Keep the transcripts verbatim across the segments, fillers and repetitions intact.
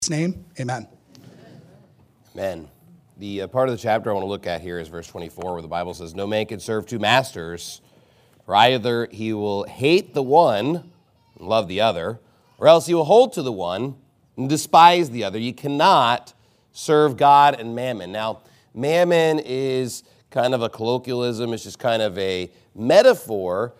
name, amen. Amen. The uh, part of the chapter I want to look at here is verse twenty-four, where the Bible says, "No man can serve two masters, for either he will hate the one and love the other, or else he will hold to the one and despise the other. You cannot serve God and mammon." Now, mammon is kind of a colloquialism. It's just kind of a metaphor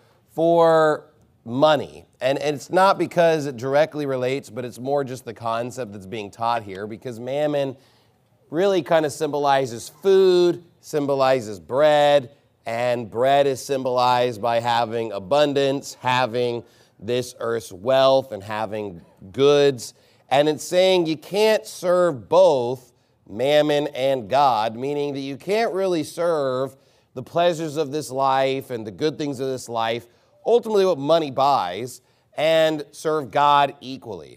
for money. And, and it's not because it directly relates, but it's more just the concept that's being taught here, because mammon really kind of symbolizes food, symbolizes bread, and bread is symbolized by having abundance, having this earth's wealth, and having goods. And it's saying you can't serve both mammon and God, meaning that you can't really serve the pleasures of this life and the good things of this life, ultimately what money buys, and serve God equally.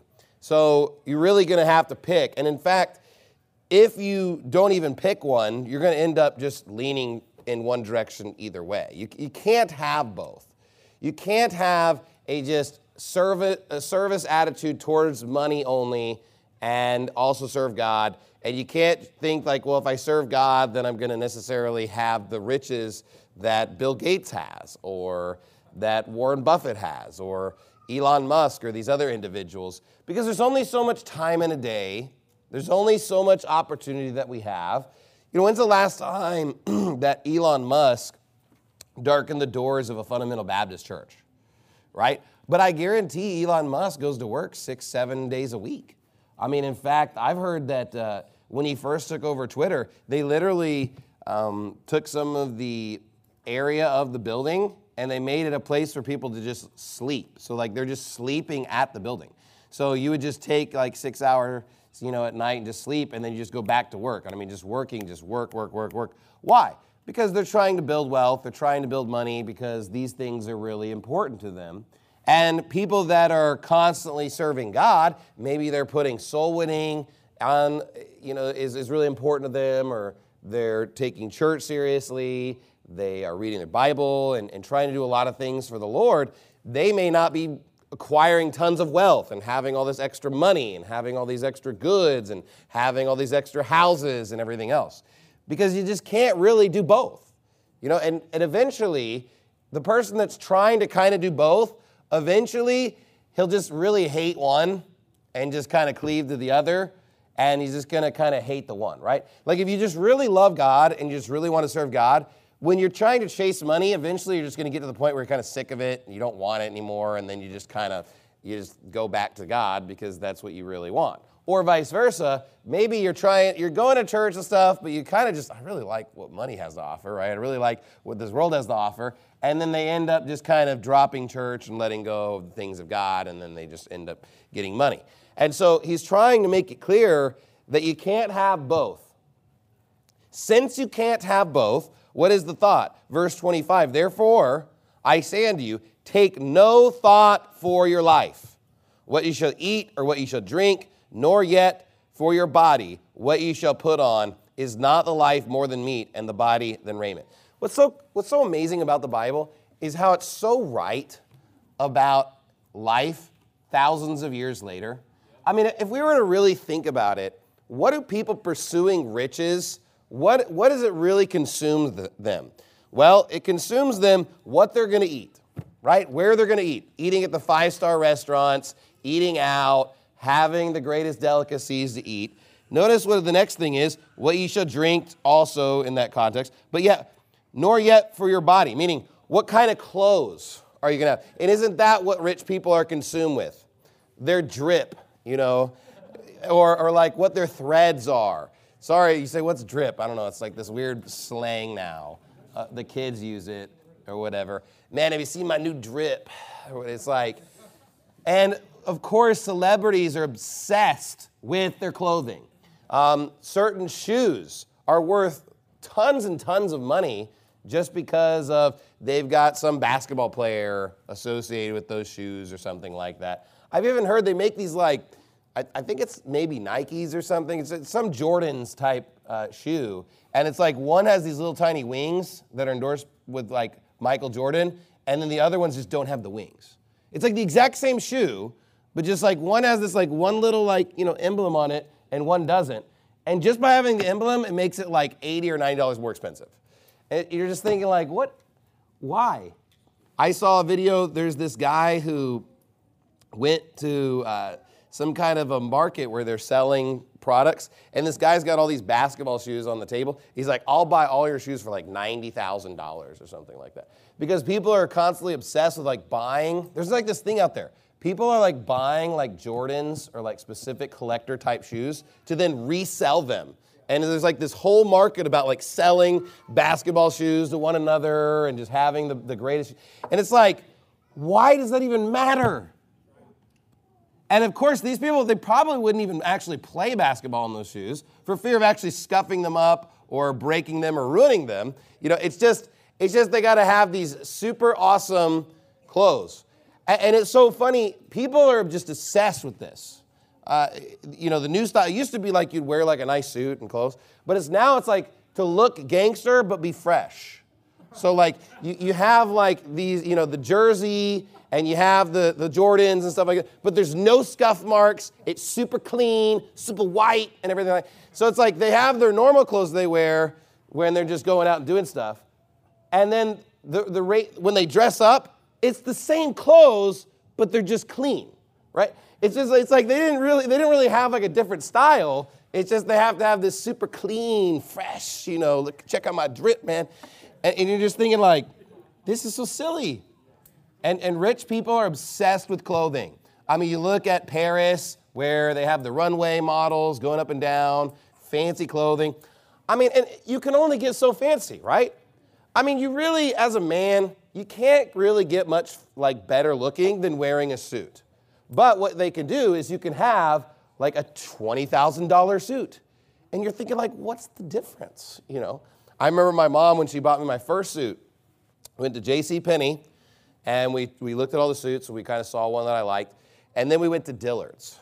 So you're really going to have to pick. And in fact, if you don't even pick one, you're going to end up just leaning in one direction either way. You, you can't have both. You can't have a just service, a service attitude towards money only and also serve God. And you can't think like, well, if I serve God, then I'm going to necessarily have the riches that Bill Gates has, or that Warren Buffett has, or Elon Musk, or these other individuals, because there's only so much time in a day. There's only so much opportunity that we have. You know, when's the last time that Elon Musk darkened the doors of a fundamental Baptist church, right? But I guarantee Elon Musk goes to work six, seven days a week. I mean, in fact, I've heard that uh, when he first took over Twitter, they literally um, took some of the area of the building and they made it a place for people to just sleep. So like they're just sleeping at the building. So you would just take like six hours, you know, at night and just sleep, and then you just go back to work. And I mean, just working, just work, work, work, work. Why? Because they're trying to build wealth. They're trying to build money because these things are really important to them. And people that are constantly serving God, maybe they're putting soul winning on, you know, is, is really important to them, or they're taking church seriously. They are reading their Bible and, and trying to do a lot of things for the Lord. They may not be acquiring tons of wealth and having all this extra money and having all these extra goods and having all these extra houses and everything else, because you just can't really do both. You know, and, and eventually the person that's trying to kind of do both, eventually he'll just really hate one and just kind of cleave to the other, and he's just going to kind of hate the one, right? Like if you just really love God and you just really want to serve God, when you're trying to chase money, eventually you're just going to get to the point where you're kind of sick of it and you don't want it anymore, and then you just kind of, you just go back to God because that's what you really want. Or vice versa, maybe you're trying, you're going to church and stuff, but you kind of just, I really like what money has to offer, right? I really like what this world has to offer. And then they end up just kind of dropping church and letting go of the things of God, and then they just end up getting money. And so he's trying to make it clear that you can't have both. Since you can't have both, what is the thought? Verse twenty-five, "Therefore, I say unto you, take no thought for your life, what you shall eat or what you shall drink, nor yet for your body, what you shall put on. Is not the life more than meat, and the body than raiment?" What's so, what's so amazing about the Bible is how it's so right about life thousands of years later. I mean, if we were to really think about it, what do people pursuing riches, what, what does it really consume the, them? Well, it consumes them what they're going to eat, right? Where they're going to eat. Eating at the five-star restaurants, eating out, having the greatest delicacies to eat. Notice what the next thing is, what ye shall drink, also in that context. But yet, nor yet for your body, meaning what kind of clothes are you going to have? And isn't that what rich people are consumed with? Their drip, you know, or, or like what their threads are. Sorry, you say, what's drip? I don't know. It's like this weird slang now. Uh, the kids use it or whatever. Man, have you seen my new drip? It's like, and of course, celebrities are obsessed with their clothing. Um, certain shoes are worth tons and tons of money just because of they've got some basketball player associated with those shoes or something like that. I've even heard they make these like, I, I think it's maybe Nikes or something. It's, it's some Jordans type uh, shoe. And it's like one has these little tiny wings that are endorsed with like Michael Jordan, and then the other ones just don't have the wings. It's like the exact same shoe, but just like one has this like one little like, you know, emblem on it and one doesn't. And just by having the emblem, it makes it like eighty or ninety dollars more expensive. And you're just thinking like, what, why? I saw a video, there's this guy who went to uh, some kind of a market where they're selling products, and this guy's got all these basketball shoes on the table. He's like, I'll buy all your shoes for like ninety thousand dollars or something like that. Because people are constantly obsessed with like buying. There's like this thing out there. People are like buying like Jordans or like specific collector type shoes to then resell them. And there's like this whole market about like selling basketball shoes to one another and just having the, the greatest. And it's like, why does that even matter? And of course, these people, they probably wouldn't even actually play basketball in those shoes for fear of actually scuffing them up or breaking them or ruining them. You know, it's just, it's just they got to have these super awesome clothes. And, and it's so funny, people are just obsessed with this. Uh, you know, the new style, it used to be like you'd wear like a nice suit and clothes, but it's now it's like to look gangster but be fresh. So like you, you have like these, you know, the jersey and you have the, the Jordans and stuff like that, but there's no scuff marks. It's super clean, super white and everything like that. So it's like they have their normal clothes they wear when they're just going out and doing stuff. And then the, the rate, when they dress up, it's the same clothes, but they're just clean, right? It's just, it's like they didn't really, they didn't really have like a different style. It's just they have to have this super clean, fresh, you know, look, check out my drip, man. And, and you're just thinking like, this is so silly. And, and rich people are obsessed with clothing. I mean, you look at Paris where they have the runway models going up and down, fancy clothing. I mean, and you can only get so fancy, right? I mean, you really, as a man, you can't really get much like better looking than wearing a suit. But what they can do is you can have like a twenty thousand dollars suit. And you're thinking like, what's the difference? You know, I remember my mom when she bought me my first suit, went to J C Penney and we, we looked at all the suits and we kind of saw one that I liked. And then we went to Dillard's.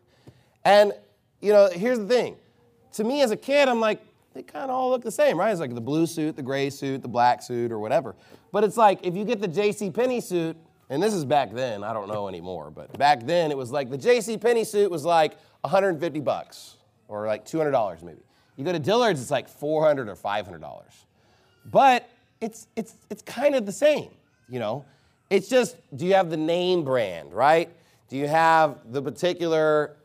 And, you know, here's the thing. To me as a kid, I'm like, they kind of all look the same, right? It's like the blue suit, the gray suit, the black suit or whatever. But it's like if you get the J C Penney suit, and this is back then, I don't know anymore, but back then it was like the J C Penney suit was like one hundred fifty bucks or like two hundred dollars maybe. You go to Dillard's, it's like four hundred dollars or five hundred dollars. But it's it's it's kind of the same, you know? It's just, do you have the name brand, right? Do you have the particular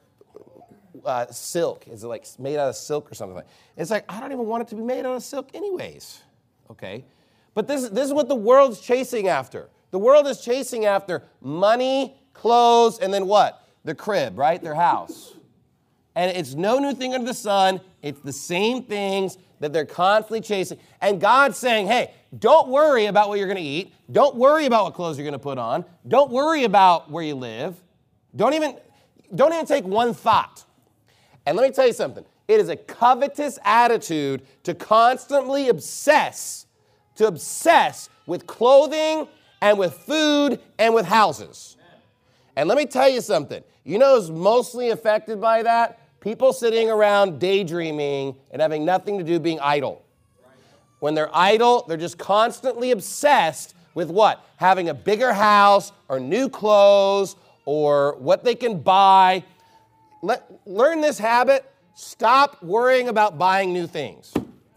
uh, silk? Is it like made out of silk or something like that? It's like, I don't even want it to be made out of silk anyways, okay? But this, this is what the world's chasing after. The world is chasing after money, clothes, and then what? The crib, right? Their house. And it's no new thing under the sun. It's the same things that they're constantly chasing. And God's saying, hey, don't worry about what you're going to eat. Don't worry about what clothes you're going to put on. Don't worry about where you live. Don't even, don't even take one thought. And let me tell you something. It is a covetous attitude to constantly obsess, to obsess with clothing and with food and with houses. And let me tell you something. You know who's mostly affected by that? People sitting around daydreaming and having nothing to do being idle. When they're idle, they're just constantly obsessed with what? Having a bigger house or new clothes or what they can buy. Let, learn this habit. Stop worrying about buying new things.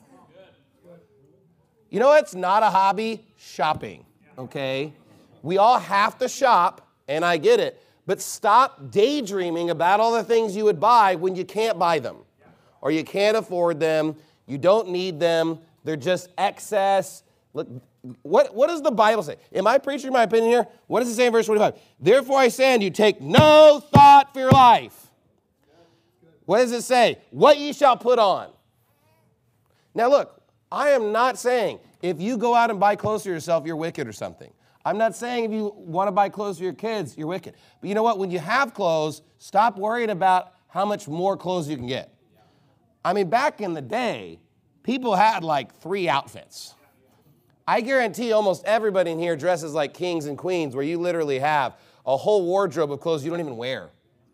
You know what's not a hobby? Shopping, okay? We all have to shop, and I get it. But stop daydreaming about all the things you would buy when you can't buy them or you can't afford them. You don't need them. They're just excess. Look, what, what does the Bible say? Am I preaching my opinion here? What does it say in verse twenty-five? Therefore I say unto you, take no thought for your life. What does it say? What ye shall put on. Now look, I am not saying if you go out and buy clothes for yourself, you're wicked or something. I'm not saying if you want to buy clothes for your kids, you're wicked. But you know what? When you have clothes, stop worrying about how much more clothes you can get. I mean, back in the day, people had like three outfits. I guarantee almost everybody in here dresses like kings and queens, where you literally have a whole wardrobe of clothes you don't even wear.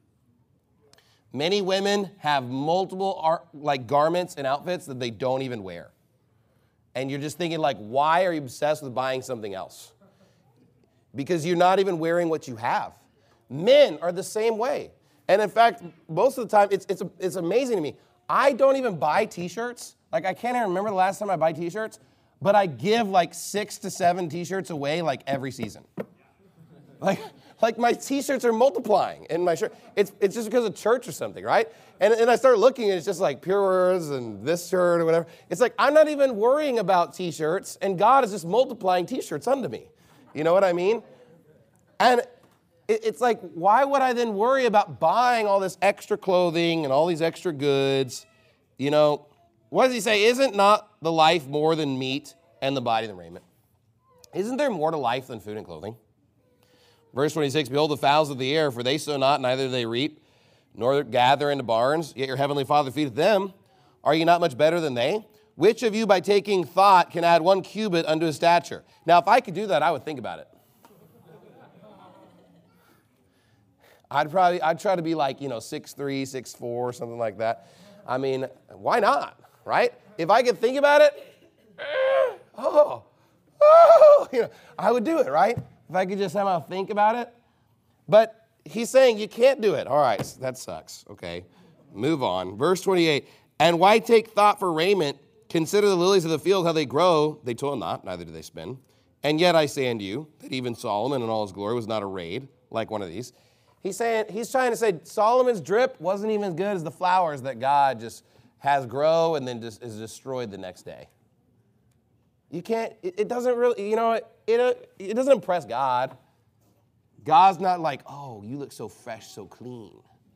Many women have multiple art, like garments and outfits that they don't even wear. And you're just thinking like, why are you obsessed with buying something else? Because you're not even wearing what you have. Men are the same way. And in fact, most of the time, it's, it's, it's amazing to me. I don't even buy t-shirts. Like, I can't even remember the last time I buy t-shirts, but I give like six to seven t-shirts away like every season. Like, like my t-shirts are multiplying in my shirt. It's, it's just because of church or something, right? And, and I start looking and it's just like Pure Words and this shirt or whatever. It's like I'm not even worrying about t-shirts and God is just multiplying t-shirts unto me. You know what I mean? And it, it's like, why would I then worry about buying all this extra clothing and all these extra goods? You know, what does he say? Isn't not the life more than meat and the body than raiment? Isn't there more to life than food and clothing? Verse twenty-six, behold the fowls of the air, for they sow not, neither do they reap, nor gather into barns, yet your heavenly Father feedeth them. Are you not much better than they? Which of you by taking thought can add one cubit unto his stature? Now, if I could do that, I would think about it. I'd probably, I'd try to be like, you know, six three, six four, something like that. I mean, why not, right? If I could think about it, oh, oh, you know, I would do it, right? If I could just somehow think about it. But he's saying you can't do it. All right, that sucks. Okay, move on. Verse twenty-eight, and why take thought for raiment? Consider the lilies of the field, how they grow. They toil not, neither do they spin. And yet I say unto you, that even Solomon in all his glory was not arrayed like one of these. He's saying, he's trying to say Solomon's drip wasn't even as good as the flowers that God just has grow and then just is destroyed the next day. You can't, it, it doesn't really, you know, it, it, it doesn't impress God. God's not like, oh, you look so fresh, so clean.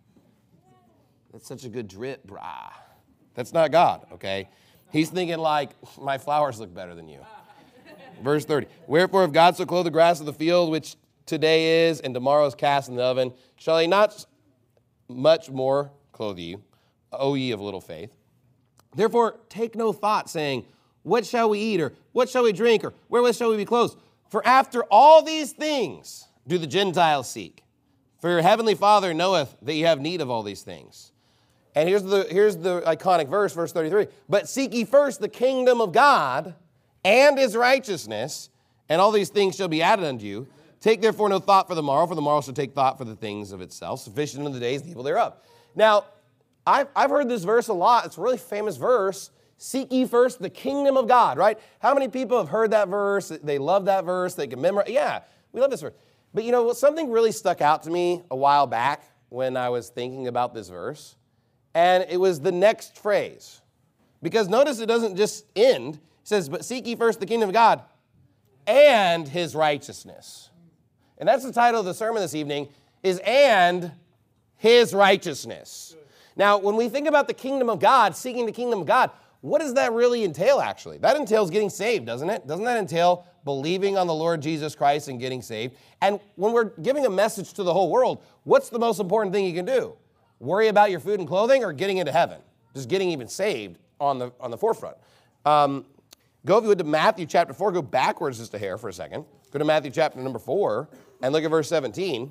That's such a good drip, brah. That's not God, okay? He's thinking like, my flowers look better than you. Verse thirty, wherefore if God so clothe the grass of the field, which today is and tomorrow is cast in the oven, shall he not much more clothe you, O ye of little faith? Therefore take no thought, saying, what shall we eat, or what shall we drink, or wherewith shall we be clothed? For after all these things do the Gentiles seek. For your heavenly Father knoweth that ye have need of all these things. And here's the, here's the iconic verse, verse thirty-three. But seek ye first the kingdom of God and his righteousness, and all these things shall be added unto you. Take therefore no thought for the morrow, for the morrow shall take thought for the things of itself. Sufficient in the days the evil thereof. Now, I've, I've heard this verse a lot. It's a really famous verse. Seek ye first the kingdom of God, right? How many people have heard that verse? They love that verse. They can memorize. Yeah, we love this verse. But you know, something really stuck out to me a while back when I was thinking about this verse. And it was the next phrase. Because notice it doesn't just end. It says, but seek ye first the kingdom of God and his righteousness. And that's the title of the sermon this evening, is and his righteousness. Now, when we think about the kingdom of God, seeking the kingdom of God, what does that really entail, actually? That entails getting saved, doesn't it? Doesn't that entail believing on the Lord Jesus Christ and getting saved? And when we're giving a message to the whole world, what's the most important thing you can do? Worry about your food and clothing or getting into heaven? Just getting even saved on the, on the forefront. Um, go, if you would, to Matthew chapter four. Go backwards just a hair for a second. Go to Matthew chapter number four and look at verse seventeen.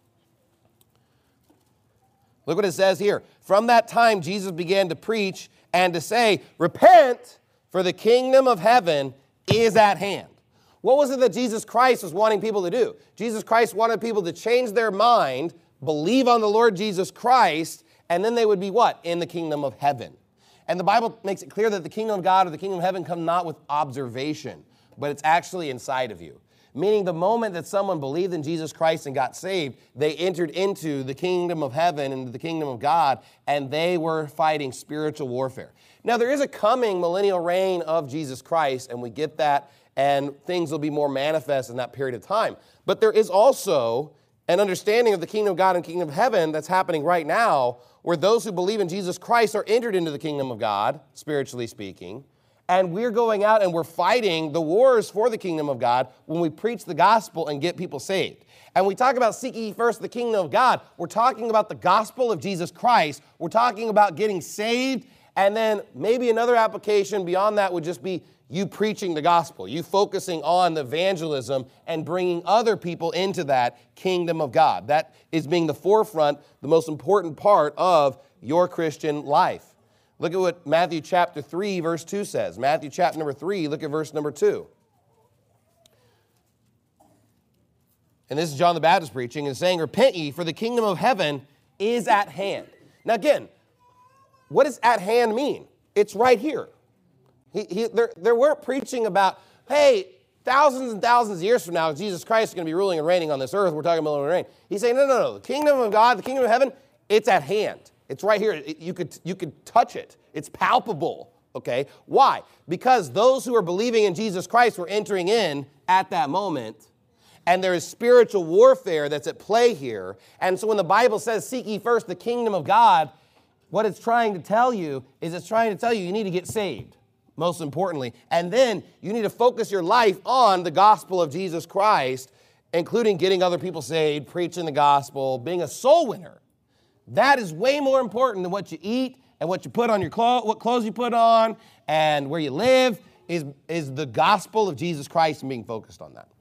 Look what it says here. From that time, Jesus began to preach and to say, repent, for the kingdom of heaven is at hand. What was it that Jesus Christ was wanting people to do? Jesus Christ wanted people to change their mind, believe on the Lord Jesus Christ, and then they would be what? In the kingdom of heaven. And the Bible makes it clear that the kingdom of God or the kingdom of heaven come not with observation, but it's actually inside of you. Meaning the moment that someone believed in Jesus Christ and got saved, they entered into the kingdom of heaven, into the kingdom of God, and they were fighting spiritual warfare. Now, there is a coming millennial reign of Jesus Christ, and we get that, and things will be more manifest in that period of time. But there is also an understanding of the kingdom of God and kingdom of heaven that's happening right now, where those who believe in Jesus Christ are entered into the kingdom of God, spiritually speaking. And we're going out and we're fighting the wars for the kingdom of God when we preach the gospel and get people saved. And we talk about seeking ye first the kingdom of God. We're talking about the gospel of Jesus Christ. We're talking about getting saved. And then maybe another application beyond that would just be you preaching the gospel, you focusing on the evangelism and bringing other people into that kingdom of God. That is being the forefront, the most important part of your Christian life. Look at what Matthew chapter three, verse two says. Matthew chapter number three, look at verse number two. and this is John the Baptist preaching, and saying, repent ye, for the kingdom of heaven is at hand. Now again, what does at hand mean? It's right here. He, he, they weren't preaching about, hey, thousands and thousands of years from now, Jesus Christ is going to be ruling and reigning on this earth. We're talking about millennial reign. He's saying, no, no, no. The kingdom of God, the kingdom of heaven, it's at hand. It's right here. It, you could, you could touch it. It's palpable. Okay? Why? Because those who are believing in Jesus Christ were entering in at that moment, and there is spiritual warfare that's at play here. And so when the Bible says, seek ye first the kingdom of God, what it's trying to tell you is it's trying to tell you you need to get saved, most importantly. And then you need to focus your life on the gospel of Jesus Christ, including getting other people saved, preaching the gospel, being a soul winner. That is way more important than what you eat and what you put on your clothes, what clothes you put on, and where you live, is, is the gospel of Jesus Christ and being focused on that.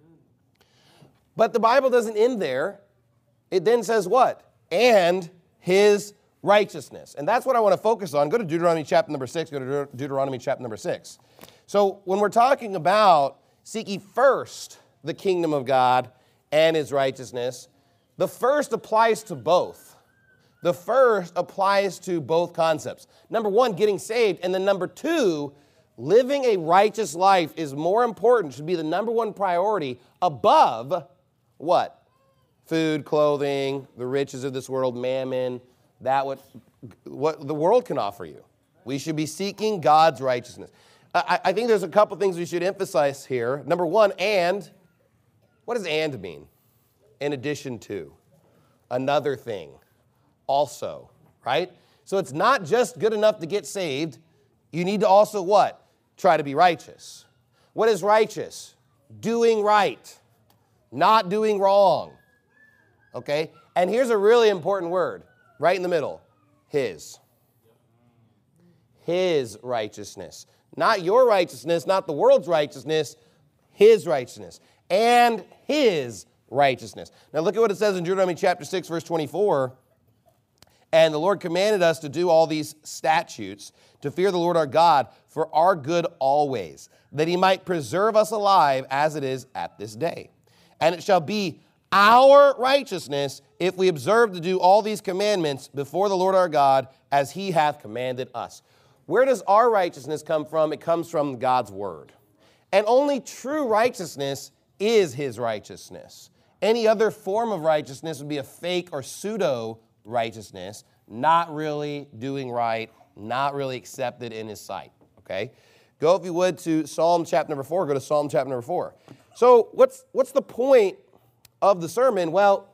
But the Bible doesn't end there. It then says what? And his righteousness. And that's what I want to focus on. Go to Deuteronomy chapter number six. Go to Deut- Deuteronomy chapter number six. So when we're talking about seek ye first the kingdom of God and his righteousness, the first applies to both. The first applies to both concepts. Number one, getting saved. And then number two, living a righteous life is more important, should be the number one priority above what? Food, clothing, the riches of this world, mammon, that what, what the world can offer you. We should be seeking God's righteousness. I, I think there's a couple things we should emphasize here. Number one, and. What does and mean? In addition to. Another thing. Also, right? So it's not just good enough to get saved. You need to also what? Try to be righteous. What is righteous? Doing right. Not doing wrong. Okay? And here's a really important word, right in the middle. His. His righteousness. Not your righteousness, not the world's righteousness, his righteousness. And his righteousness. Now look at what it says in Deuteronomy chapter six, verse twenty-four. And the Lord commanded us to do all these statutes, to fear the Lord our God for our good always, that he might preserve us alive as it is at this day. And it shall be our righteousness if we observe to do all these commandments before the Lord our God as he hath commanded us. Where does our righteousness come from? It comes from God's word. And only true righteousness is his righteousness. Any other form of righteousness would be a fake or pseudo righteousness, not really doing right, not really accepted in his sight, okay? Go, if you would, to Psalm chapter number four. Go to Psalm chapter number four. So what's, what's the point of the sermon? Well,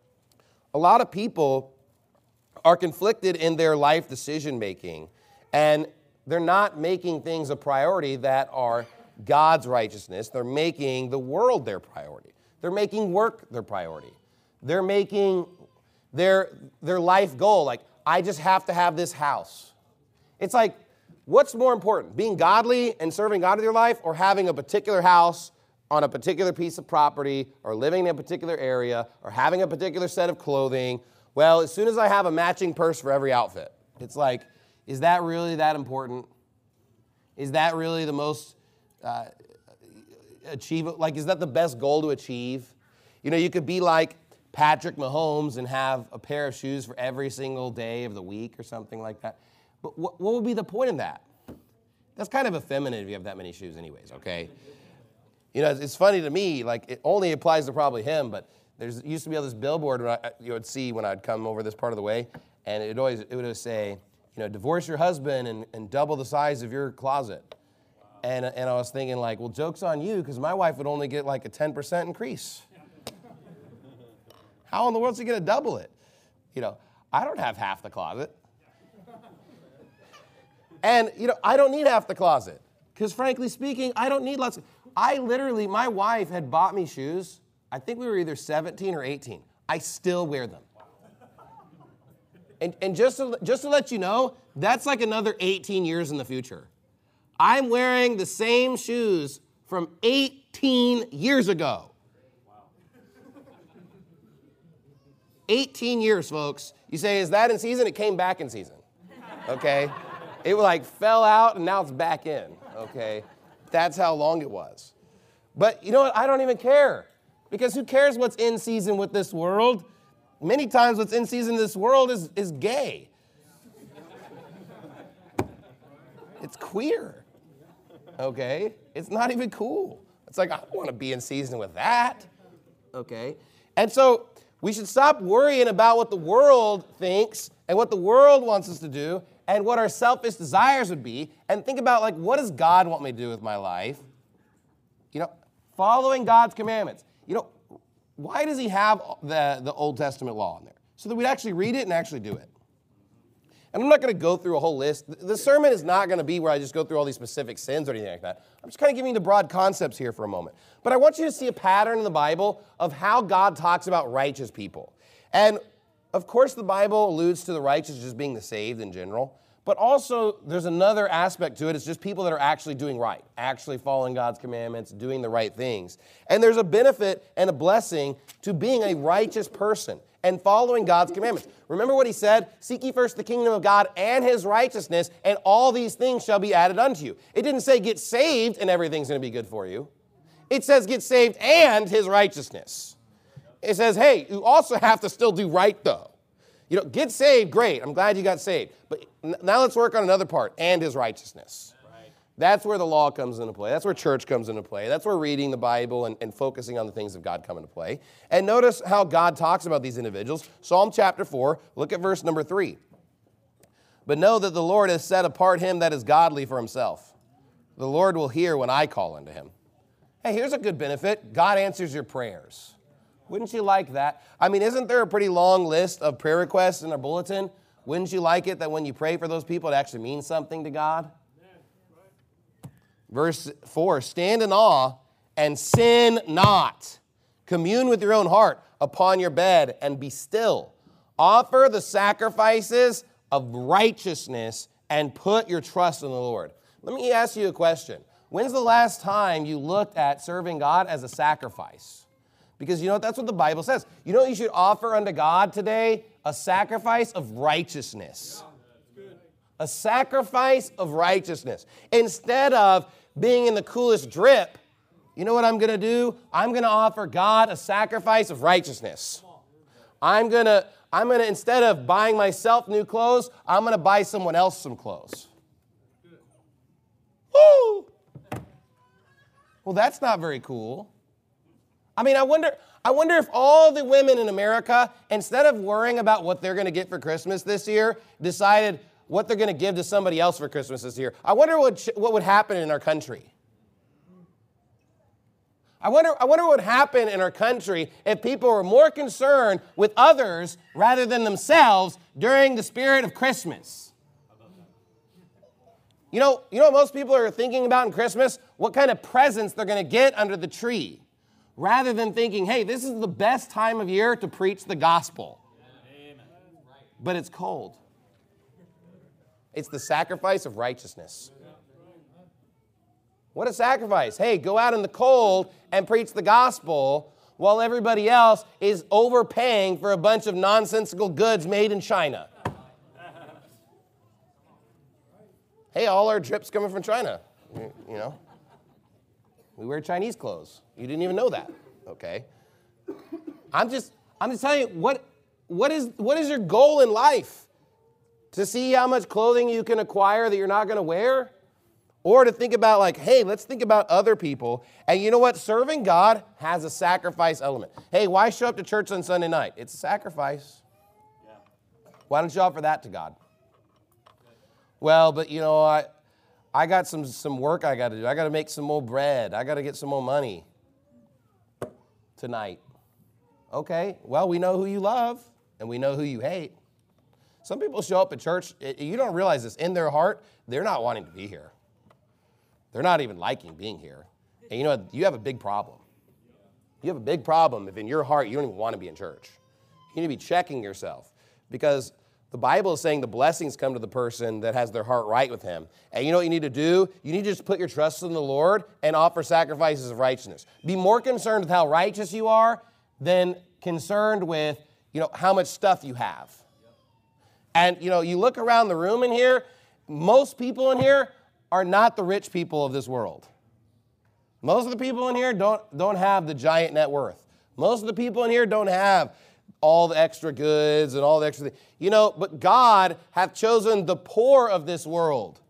a lot of people are conflicted in their life decision-making, and they're not making things a priority that are God's righteousness. They're making the world their priority. They're making work their priority. They're making their, their life goal, like, I just have to have this house. It's like, what's more important, being godly and serving God with your life, or having a particular house on a particular piece of property, or living in a particular area, or having a particular set of clothing? Well, as soon as I have a matching purse for every outfit, it's like, is that really that important? Is that really the most uh, achievable? Like, is that the best goal to achieve? You know, you could be like Patrick Mahomes and have a pair of shoes for every single day of the week or something like that. But what, what would be the point in that? That's kind of effeminate if you have that many shoes anyways, okay? You know, it's, it's funny to me, like, it only applies to probably him, but there's used to be on this billboard I, you would see when I'd come over this part of the way, and it always it would always say, you know, divorce your husband and, and double the size of your closet. Wow. And, and I was thinking, like, well, joke's on you, because my wife would only get like a ten percent increase. How in the world is she going to double it? You know, I don't have half the closet. And, you know, I don't need half the closet. Because frankly speaking, I don't need lots of, I literally, my wife had bought me shoes. I think we were either seventeen or eighteen. I still wear them. And, and just, to, just to let you know, that's like another eighteen years in the future. I'm wearing the same shoes from eighteen years ago. eighteen years, folks. You say, is that in season? It came back in season, okay? It like fell out and now it's back in, okay? That's how long it was. But you know what? I don't even care. Because who cares what's in season with this world? Many times what's in season in this world is, is gay. It's queer. Okay? It's not even cool. It's like, I don't want to be in season with that. Okay? And so we should stop worrying about what the world thinks and what the world wants us to do and what our selfish desires would be, and think about, like, what does God want me to do with my life? You know, following God's commandments. You know, why does he have the, the Old Testament law in there? So that we'd actually read it and actually do it. And I'm not going to go through a whole list. The sermon is not going to be where I just go through all these specific sins or anything like that. I'm just kind of giving you the broad concepts here for a moment. But I want you to see a pattern in the Bible of how God talks about righteous people. And of course, the Bible alludes to the righteous just being the saved in general. But also, there's another aspect to it. It's just people that are actually doing right, actually following God's commandments, doing the right things. And there's a benefit and a blessing to being a righteous person and following God's commandments. Remember what he said? Seek ye first the kingdom of God and his righteousness, and all these things shall be added unto you. It didn't say get saved and everything's going to be good for you. It says get saved and his righteousness. It says, hey, you also have to still do right, though. You know, get saved, great. I'm glad you got saved. But now let's work on another part, and his righteousness. Right. That's where the law comes into play. That's where church comes into play. That's where reading the Bible and, and focusing on the things of God come into play. And notice how God talks about these individuals. Psalm chapter four, look at verse number three. But know that the Lord has set apart him that is godly for himself. The Lord will hear when I call unto him. Hey, here's a good benefit. God answers your prayers. Wouldn't you like that? I mean, isn't there a pretty long list of prayer requests in our bulletin? Wouldn't you like it that when you pray for those people, it actually means something to God? Verse four, stand in awe and sin not. Commune with your own heart upon your bed and be still. Offer the sacrifices of righteousness and put your trust in the Lord. Let me ask you a question. When's the last time you looked at serving God as a sacrifice? Because you know what? That's what the Bible says. You know what you should offer unto God today? A sacrifice of righteousness. A sacrifice of righteousness. Instead of being in the coolest drip, you know what I'm going to do? I'm going to offer God a sacrifice of righteousness. I'm going to, I'm going to, instead of buying myself new clothes, I'm going to buy someone else some clothes. Woo! Well, that's not very cool. I mean, I wonder, I wonder if all the women in America, instead of worrying about what they're going to get for Christmas this year, decided what they're going to give to somebody else for Christmas this year. I wonder what, what would happen in our country. I wonder, I wonder what would happen in our country if people were more concerned with others rather than themselves during the spirit of Christmas. You know, you know what most people are thinking about in Christmas? What kind of presents they're going to get under the tree. Rather than thinking, hey, this is the best time of year to preach the gospel. Amen. But it's cold. It's the sacrifice of righteousness. What a sacrifice. Hey, go out in the cold and preach the gospel while everybody else is overpaying for a bunch of nonsensical goods made in China. Hey, all our drip's coming from China, you know. We wear Chinese clothes. You didn't even know that, okay? I'm just, I'm just telling you, what, what is, what is your goal in life? To see how much clothing you can acquire that you're not going to wear? Or to think about like, hey, let's think about other people. And you know what? Serving God has a sacrifice element. Hey, why show up to church on Sunday night? It's a sacrifice. Yeah. Why don't you offer that to God? Well, but you know, I... I got some, some work I got to do. I got to make some more bread. I got to get some more money tonight. Okay, well, we know who you love, and we know who you hate. Some people show up at church. You don't realize this. In their heart, they're not wanting to be here. They're not even liking being here. And you know, you have a big problem. You have a big problem if in your heart you don't even want to be in church. You need to be checking yourself, because the Bible is saying the blessings come to the person that has their heart right with him. And you know what you need to do? You need to just put your trust in the Lord and offer sacrifices of righteousness. Be more concerned with how righteous you are than concerned with, you know, how much stuff you have. And, you know, you look around the room in here, most people in here are not the rich people of this world. Most of the people in here don't, don't have the giant net worth. Most of the people in here don't have all the extra goods and all the extra things. You know, but God hath chosen the poor of this world.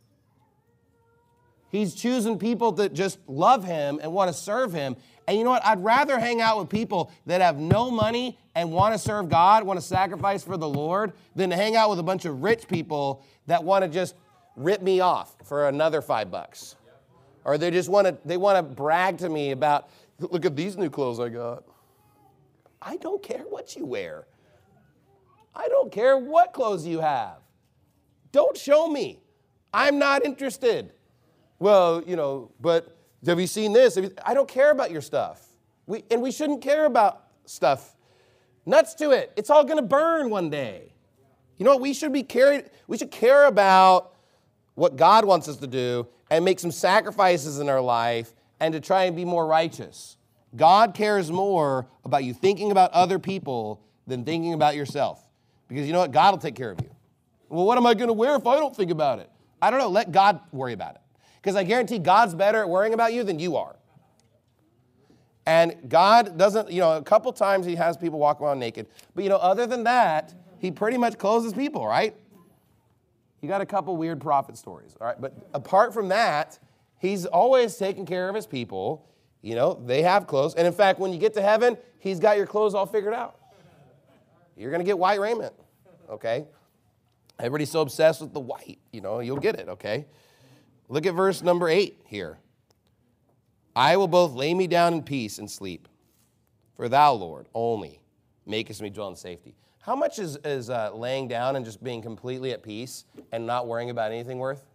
He's choosing people that just love him and want to serve him. And you know what? I'd rather hang out with people that have no money and want to serve God, want to sacrifice for the Lord, than to hang out with a bunch of rich people that want to just rip me off for another five bucks. Or they just want to, they want to brag to me about, look at these new clothes I got. I don't care what you wear. I don't care what clothes you have. Don't show me. I'm not interested. Well, you know, but have you seen this? I don't care about your stuff. We, and we shouldn't care about stuff. Nuts to it. It's all going to burn one day. You know what? We should be carried. We should care about what God wants us to do and make some sacrifices in our life and to try and be more righteous. God cares more about you thinking about other people than thinking about yourself. Because you know what? God will take care of you. Well, what am I going to wear if I don't think about it? I don't know. Let God worry about it. Because I guarantee God's better at worrying about you than you are. And God doesn't, you know, a couple times he has people walk around naked. But, you know, other than that, he pretty much clothes people, right? You got a couple weird prophet stories, all right? But apart from that, he's always taking care of his people. You know, they have clothes. And in fact, when you get to heaven, he's got your clothes all figured out. You're going to get white raiment, okay? Everybody's so obsessed with the white, you know, you'll get it, okay? Look at verse number eight here. I will both lay me down in peace and sleep, for thou, Lord, only makest me dwell in safety. How much is, is uh, laying down and just being completely at peace and not worrying about anything worth?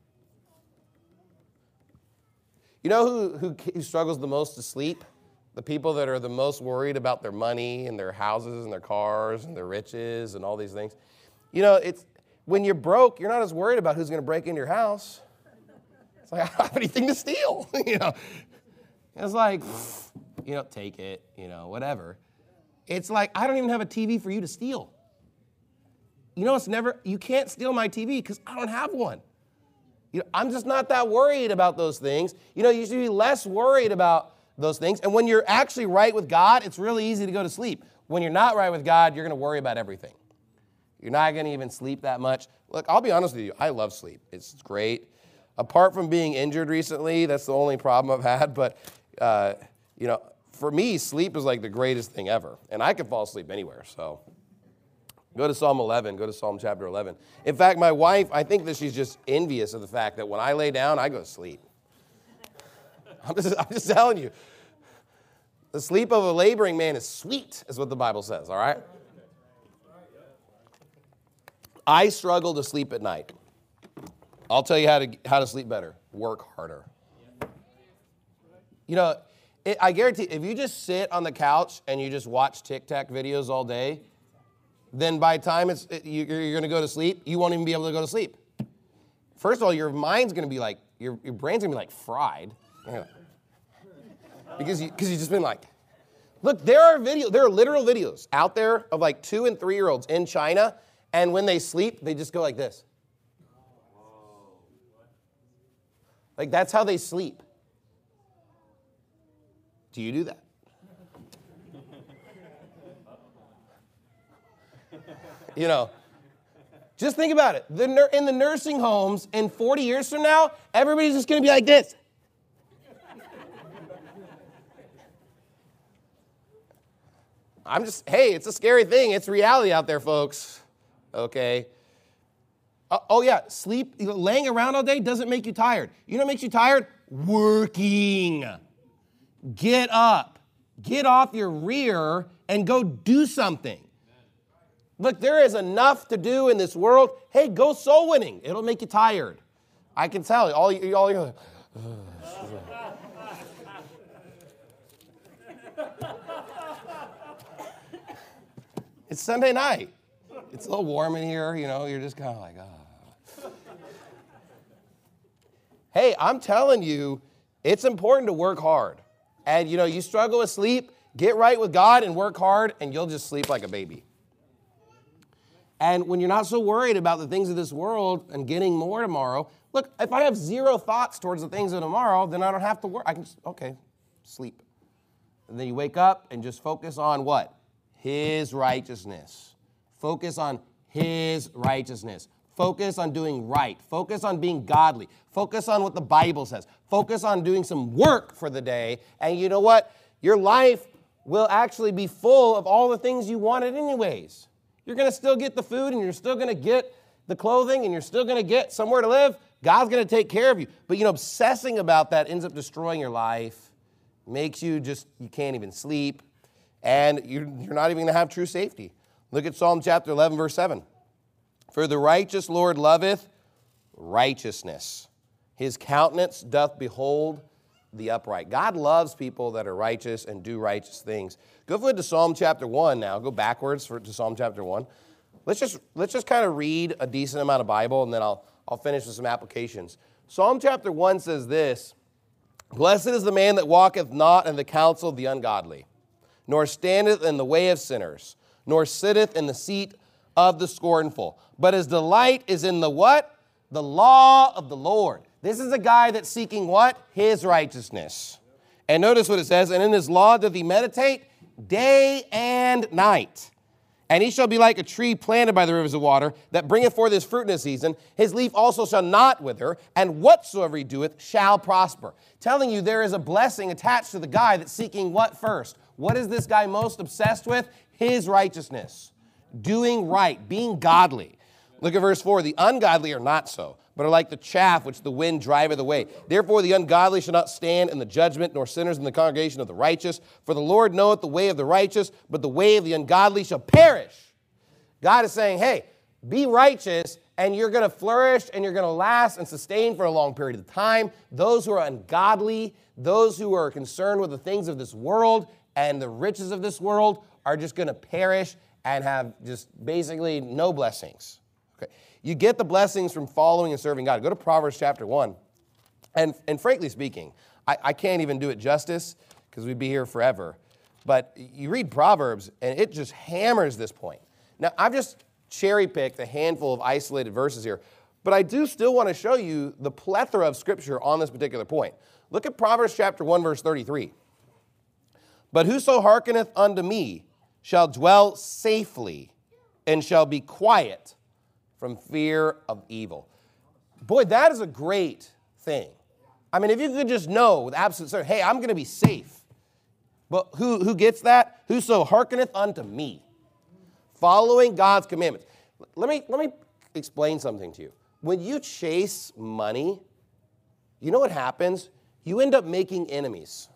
You know who, who, who struggles the most to sleep? The people that are the most worried about their money and their houses and their cars and their riches and all these things. You know, it's when you're broke, you're not as worried about who's going to break into your house. It's like, I don't have anything to steal. you know, It's like, you know, take it, you know, whatever. It's like, I don't even have a T V for you to steal. You know, it's never, you can't steal my T V because I don't have one. You know, I'm just not that worried about those things. You know, you should be less worried about those things. And when you're actually right with God, it's really easy to go to sleep. When you're not right with God, you're going to worry about everything. You're not going to even sleep that much. Look, I'll be honest with you. I love sleep. It's great. Apart from being injured recently, that's the only problem I've had. But, uh, you know, for me, sleep is like the greatest thing ever. And I can fall asleep anywhere, so. Go to Psalm eleven. Go to Psalm chapter eleven. In fact, my wife, I think that she's just envious of the fact that when I lay down, I go to sleep. I'm just, I'm just telling you. The sleep of a laboring man is sweet, is what the Bible says, all right? I struggle to sleep at night. I'll tell you how to how to sleep better. Work harder. You know, it, I guarantee if you just sit on the couch and you just watch Tic Tac videos all day, then by the time it's, it, you, you're going to go to sleep, you won't even be able to go to sleep. First of all, your mind's going to be like, your, your brain's going to be like fried. Because you, because you've just been like, look, there are videos, there are literal videos out there of like two and three-year-olds in China, and when they sleep, they just go like this. Like, that's how they sleep. Do you do that? You know, just think about it. The, in the nursing homes, in forty years from now, everybody's just going to be like this. I'm just, hey, it's a scary thing. It's reality out there, folks. Okay. Uh, oh, yeah, sleep, you know, laying around all day doesn't make you tired. You know what makes you tired? Working. Get up. Get off your rear and go do something. Look, there is enough to do in this world. Hey, go soul winning. It'll make you tired. I can tell. All you, all you. It's Sunday night. It's a little warm in here. You know, you're just kind of like, ah. Hey, I'm telling you, it's important to work hard. And, you know, you struggle with sleep, get right with God and work hard, and you'll just sleep like a baby. And when you're not so worried about the things of this world and getting more tomorrow, look, if I have zero thoughts towards the things of tomorrow, then I don't have to work. I can just, okay, sleep. And then you wake up and just focus on what? His righteousness. Focus on his righteousness. Focus on doing right. Focus on being godly. Focus on what the Bible says. Focus on doing some work for the day. And you know what? Your life will actually be full of all the things you wanted anyways. You're going to still get the food, and you're still going to get the clothing, and you're still going to get somewhere to live. God's going to take care of you. But, you know, obsessing about that ends up destroying your life. Makes you just, you can't even sleep. And you're, you're not even going to have true safety. Look at Psalm chapter eleven, verse seven. For the righteous Lord loveth righteousness. His countenance doth behold the upright. God loves people that are righteous and do righteous things. Go forward to Psalm chapter one now. Go backwards for, to Psalm chapter one. Let's just, let's just kind of read a decent amount of Bible, and then I'll, I'll finish with some applications. Psalm chapter one says this, Blessed is the man that walketh not in the counsel of the ungodly, nor standeth in the way of sinners, nor sitteth in the seat of the scornful. But his delight is in the what? The law of the Lord. This is a guy that's seeking what? His righteousness. And notice what it says, and in his law doth he meditate day and night. And he shall be like a tree planted by the rivers of water, that bringeth forth his fruit in his season. His leaf also shall not wither, and whatsoever he doeth shall prosper. Telling you there is a blessing attached to the guy that's seeking what first? What is this guy most obsessed with? His righteousness. Doing right, being godly. Look at verse four. The ungodly are not so, but are like the chaff which the wind driveth away. Therefore the ungodly shall not stand in the judgment, nor sinners in the congregation of the righteous. For the Lord knoweth the way of the righteous, but the way of the ungodly shall perish. God is saying, hey, be righteous, and you're going to flourish, and you're going to last and sustain for a long period of time. Those who are ungodly, those who are concerned with the things of this world and the riches of this world are just going to perish and have just basically no blessings. Okay. You get the blessings from following and serving God. Go to Proverbs chapter one. And, and frankly speaking, I, I can't even do it justice because we'd be here forever. But you read Proverbs, and it just hammers this point. Now, I've just cherry-picked a handful of isolated verses here, but I do still want to show you the plethora of Scripture on this particular point. Look at Proverbs chapter one, verse thirty-three. But whoso hearkeneth unto me shall dwell safely, and shall be quiet from fear of evil. Boy, that is a great thing. I mean, if you could just know with absolute certainty, hey, I'm going to be safe. But who, who gets that? Whoso hearkeneth unto me. Following God's commandments. Let me, let me explain something to you. When you chase money, you know what happens? You end up making enemies.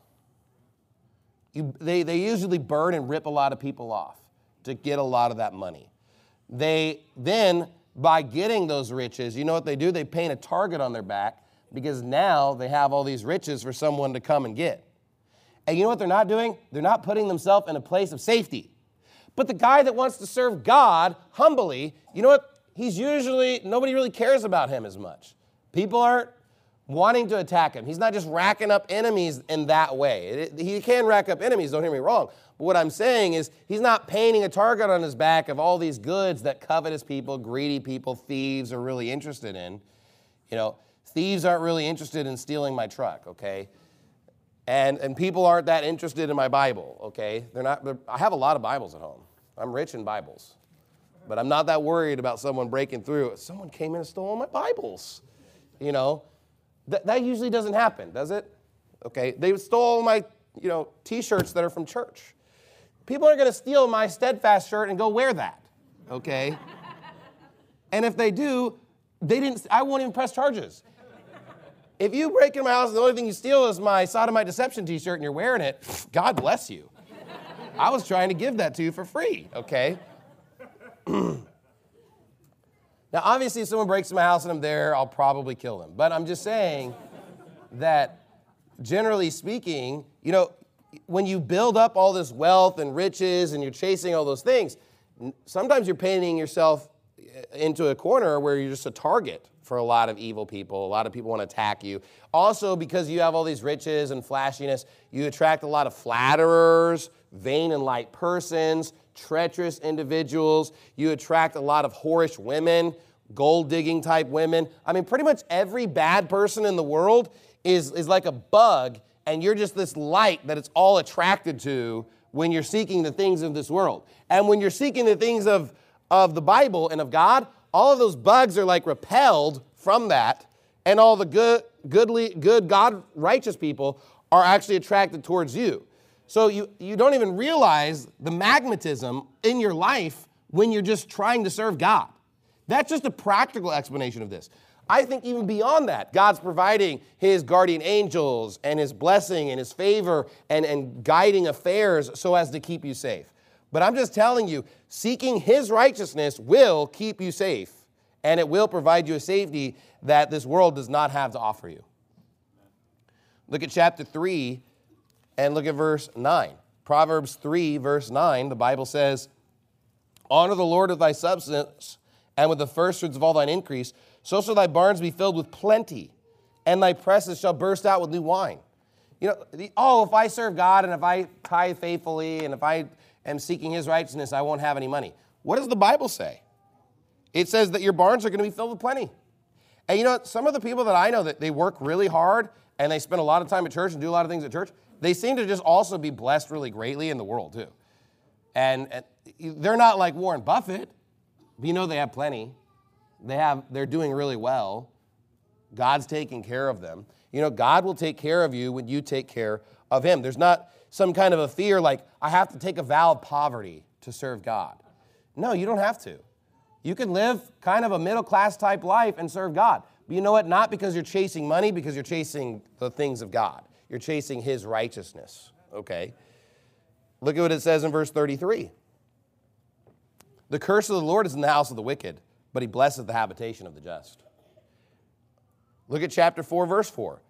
You, they, they usually burn and rip a lot of people off to get a lot of that money. They then, by getting those riches, you know what they do? They paint a target on their back because now they have all these riches for someone to come and get. And you know what they're not doing? They're not putting themselves in a place of safety. But the guy that wants to serve God humbly, you know what? He's usually, nobody really cares about him as much. People aren't wanting to attack him. He's not just racking up enemies in that way. It, he can rack up enemies, don't hear me wrong. But what I'm saying is he's not painting a target on his back of all these goods that covetous people, greedy people, thieves are really interested in. You know, thieves aren't really interested in stealing my truck, okay? And, and people aren't that interested in my Bible, okay? They're not. They're, I have a lot of Bibles at home. I'm rich in Bibles. But I'm not that worried about someone breaking through. Someone came in and stole all my Bibles, you know? Th- that usually doesn't happen, does it? Okay, they stole my, you know, T-shirts that are from church. People aren't going to steal my Steadfast shirt and go wear that, okay? And if they do, they didn't. I won't even press charges. If you break into my house and the only thing you steal is my Sodomite Deception T-shirt and you're wearing it, God bless you. I was trying to give that to you for free, okay? Now, obviously, if someone breaks into my house and I'm there, I'll probably kill them. But I'm just saying that, generally speaking, you know, when you build up all this wealth and riches and you're chasing all those things, sometimes you're painting yourself into a corner where you're just a target for a lot of evil people. A lot of people want to attack you. Also, because you have all these riches and flashiness, you attract a lot of flatterers, vain and light persons, treacherous individuals. You attract a lot of whorish women, gold-digging type women. I mean, pretty much every bad person in the world is, is like a bug and you're just this light that it's all attracted to when you're seeking the things of this world. And when you're seeking the things of, of the Bible and of God, all of those bugs are like repelled from that, and all the good, goodly, good, God, righteous people are actually attracted towards you. So you, you don't even realize the magnetism in your life when you're just trying to serve God. That's just a practical explanation of this. I think even beyond that, God's providing his guardian angels and his blessing and his favor and, and guiding affairs so as to keep you safe. But I'm just telling you, seeking his righteousness will keep you safe, and it will provide you a safety that this world does not have to offer you. Look at chapter three and look at verse nine. Proverbs three, verse nine, the Bible says, honor the Lord with thy substance and with the firstfruits of all thine increase, so shall thy barns be filled with plenty, and thy presses shall burst out with new wine. You know, the, oh, if I serve God and if I tithe faithfully and if I am seeking his righteousness, I won't have any money. What does the Bible say? It says that your barns are going to be filled with plenty. And you know, some of the people that I know that they work really hard and they spend a lot of time at church and do a lot of things at church, they seem to just also be blessed really greatly in the world too. And, and they're not like Warren Buffett, but you know they have plenty. They have, they're doing really well. God's taking care of them. You know, God will take care of you when you take care of him. There's not some kind of a fear like, I have to take a vow of poverty to serve God. No, you don't have to. You can live kind of a middle-class type life and serve God. But you know what? Not because you're chasing money, because you're chasing the things of God. You're chasing his righteousness, okay? Look at what it says in verse thirty-three. The curse of the Lord is in the house of the wicked, but he blesseth the habitation of the just. Look at chapter four, verse four.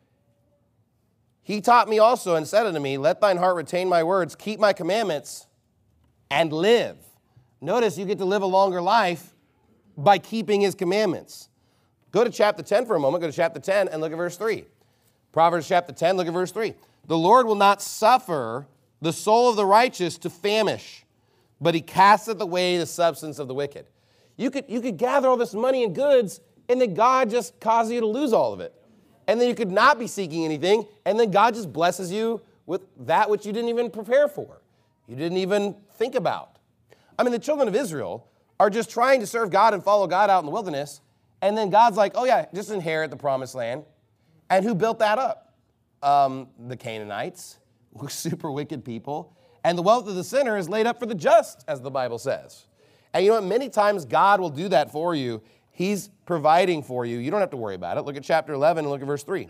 He taught me also and said unto me, let thine heart retain my words, keep my commandments, and live. Notice you get to live a longer life by keeping his commandments. Go to chapter ten for a moment. Go to chapter ten and look at verse three. Proverbs chapter ten, look at verse three. The Lord will not suffer the soul of the righteous to famish, but he casteth away the substance of the wicked. You could, you could gather all this money and goods, and then God just causes you to lose all of it. And then you could not be seeking anything, and then God just blesses you with that which you didn't even prepare for. You didn't even think about. I mean, the children of Israel are just trying to serve God and follow God out in the wilderness, and then God's like, oh yeah, just inherit the promised land. And who built that up? Um, the Canaanites, super wicked people. And the wealth of the sinner is laid up for the just, as the Bible says. And you know what? Many times God will do that for you. He's providing for you. You don't have to worry about it. Look at chapter eleven and look at verse three.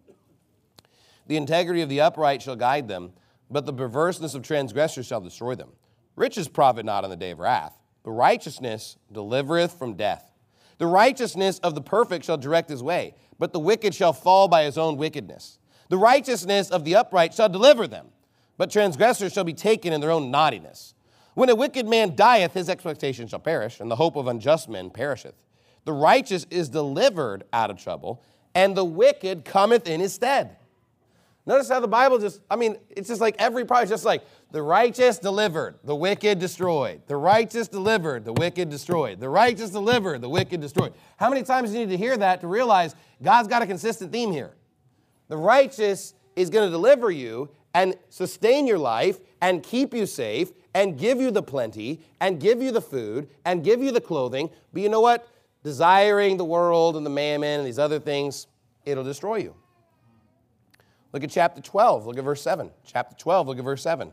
The integrity of the upright shall guide them, but the perverseness of transgressors shall destroy them. Riches profit not on the day of wrath, but righteousness delivereth from death. The righteousness of the perfect shall direct his way, but the wicked shall fall by his own wickedness. The righteousness of the upright shall deliver them, but transgressors shall be taken in their own naughtiness. When a wicked man dieth, his expectation shall perish, and the hope of unjust men perisheth. The righteous is delivered out of trouble, and the wicked cometh in his stead. Notice how the Bible just, I mean, it's just like every part, just like the righteous delivered, the wicked destroyed. The righteous delivered, the wicked destroyed. The righteous delivered, the wicked destroyed. How many times do you need to hear that to realize God's got a consistent theme here? The righteous is going to deliver you and sustain your life and keep you safe and give you the plenty and give you the food and give you the clothing. But you know what? Desiring the world and the mammon and these other things, it'll destroy you. Look at chapter twelve. Look at verse seven. Chapter twelve, look at verse seven.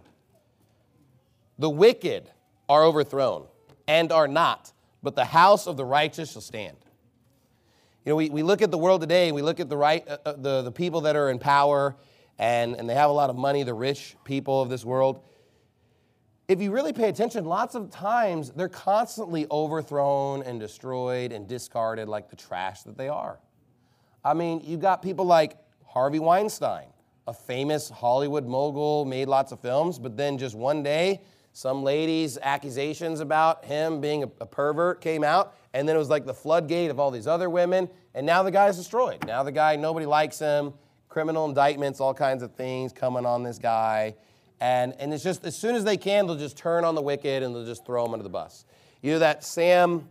The wicked are overthrown and are not, but the house of the righteous shall stand. You know, we, we look at the world today, and we look at the, right, uh, the, the people that are in power, and, and they have a lot of money, the rich people of this world. If you really pay attention, lots of times they're constantly overthrown and destroyed and discarded like the trash that they are. I mean, you got people like Harvey Weinstein, a famous Hollywood mogul, made lots of films, but then just one day, some lady's accusations about him being a, a pervert came out, and then it was like the floodgate of all these other women, and now the guy's destroyed. Now the guy, nobody likes him, criminal indictments, all kinds of things coming on this guy, and, and it's just, as soon as they can, they'll just turn on the wicked and they'll just throw him under the bus. You know that Sam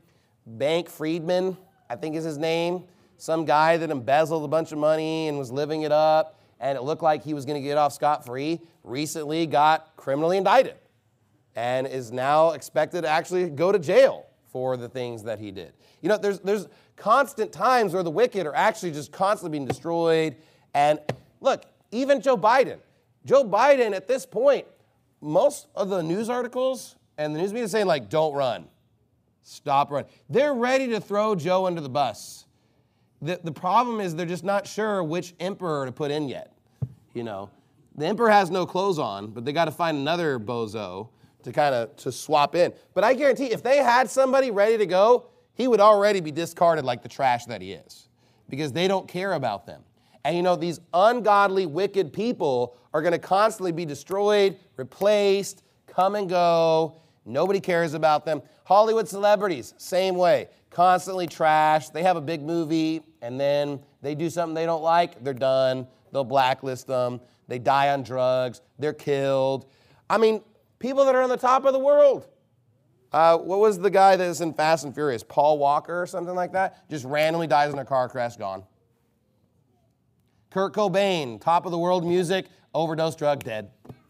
Bankman-Friedman, I think is his name, some guy that embezzled a bunch of money and was living it up, and it looked like he was going to get off scot-free, recently got criminally indicted and is now expected to actually go to jail for the things that he did. You know, there's there's constant times where the wicked are actually just constantly being destroyed. And look, even Joe Biden. Joe Biden, at this point, most of the news articles and the news media saying, like, don't run. Stop running. They're ready to throw Joe under the bus. The, the problem is they're just not sure which emperor to put in yet. You know, the emperor has no clothes on, but they got to find another bozo to kind of to swap in. But I guarantee if they had somebody ready to go, he would already be discarded like the trash that he is, because they don't care about them. And you know, these ungodly, wicked people are going to constantly be destroyed, replaced, come and go. Nobody cares about them. Hollywood celebrities, same way, constantly trashed. They have a big movie, and then they do something they don't like, they're done. They'll blacklist them. They die on drugs. They're killed. I mean, people that are on the top of the world. Uh, what was the guy that was in Fast and Furious? Paul Walker or something like that? Just randomly dies in a car crash, gone. Kurt Cobain, top of the world music, overdose drug, dead.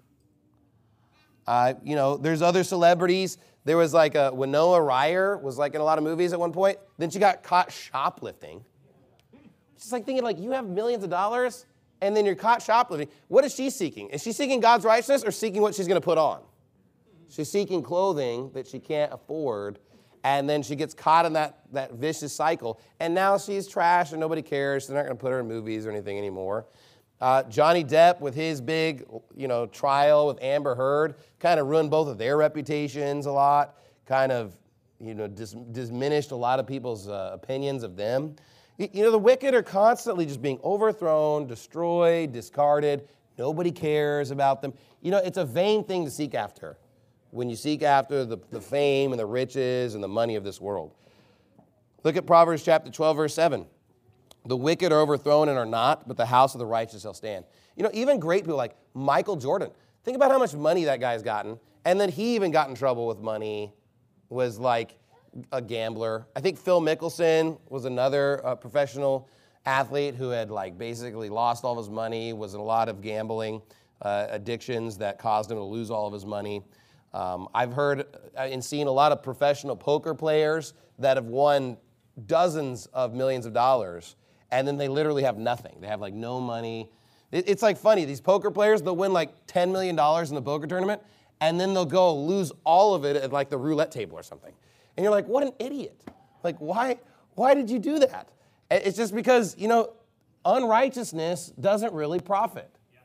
Uh, you know, there's other celebrities. There was like a Winona Ryder was like in a lot of movies at one point. Then she got caught shoplifting. She's like thinking like, you have millions of dollars and then you're caught shoplifting. What is she seeking? Is she seeking God's righteousness or seeking what she's going to put on? She's seeking clothing that she can't afford. And then she gets caught in that, that vicious cycle. And now she's trash and nobody cares. They're not going to put her in movies or anything anymore. Uh, Johnny Depp with his big, you know, trial with Amber Heard kind of ruined both of their reputations a lot. Kind of, you know, dis- diminished a lot of people's uh, opinions of them. You, you know, the wicked are constantly just being overthrown, destroyed, discarded. Nobody cares about them. You know, it's a vain thing to seek after when you seek after the, the fame and the riches and the money of this world. Look at Proverbs chapter twelve, verse seven. The wicked are overthrown and are not, but the house of the righteous shall stand. You know, even great people like Michael Jordan. Think about how much money that guy's gotten. And then he even got in trouble with money, was like a gambler. I think Phil Mickelson was another uh, professional athlete who had like basically lost all of his money, was in a lot of gambling uh, addictions that caused him to lose all of his money. Um, I've heard and seen a lot of professional poker players that have won dozens of millions of dollars, and then they literally have nothing. They have like no money. It, it's like funny, these poker players, they'll win like ten million dollars in the poker tournament, and then they'll go lose all of it at like the roulette table or something. And you're like, what an idiot. Like, why, why did you do that? It's just because, you know, unrighteousness doesn't really profit.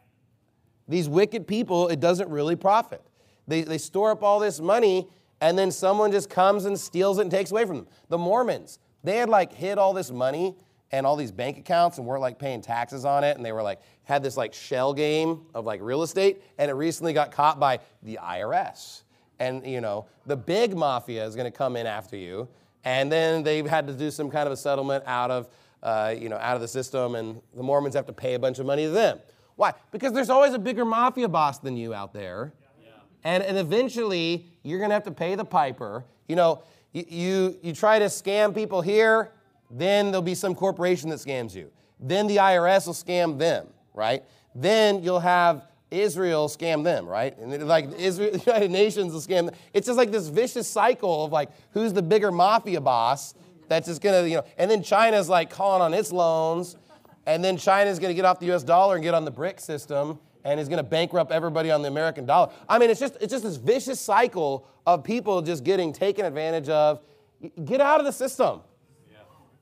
These wicked people, it doesn't really profit. They, they store up all this money, and then someone just comes and steals it and takes away from them. The Mormons, they had like hid all this money and all these bank accounts and weren't like paying taxes on it. And they were like, had this like shell game of like real estate. And it recently got caught by the I R S. And you know, the big mafia is going to come in after you. And then they've had to do some kind of a settlement out of, uh, you know, out of the system. And the Mormons have to pay a bunch of money to them. Why? Because there's always a bigger mafia boss than you out there. And, and eventually, you're going to have to pay the piper. You know, you, you, you try to scam people here, then there'll be some corporation that scams you. Then the I R S will scam them, right? Then you'll have Israel scam them, right? And then, like Israel, the United Nations will scam them. It's just like this vicious cycle of like, who's the bigger mafia boss that's just going to, you know, and then China's like calling on its loans. And then China's going to get off the U S dollar and get on the BRIC system. And is going to bankrupt everybody on the American dollar. I mean, it's just it's just this vicious cycle of people just getting taken advantage of. Get out of the system. Yeah.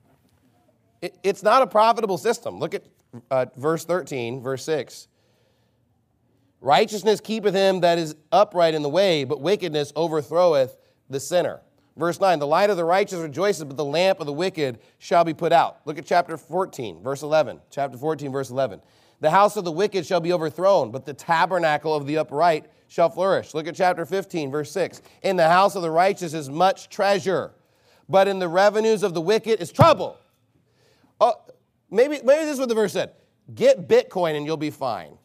It, it's not a profitable system. Look at uh, verse thirteen, verse six. Righteousness keepeth him that is upright in the way, but wickedness overthroweth the sinner. Verse nine, the light of the righteous rejoices, but the lamp of the wicked shall be put out. Look at chapter fourteen, verse eleven. Chapter fourteen, verse eleven. The house of the wicked shall be overthrown, but the tabernacle of the upright shall flourish. Look at chapter fifteen, verse six. In the house of the righteous is much treasure, but in the revenues of the wicked is trouble. Oh, maybe, maybe this is what the verse said. Get Bitcoin and you'll be fine.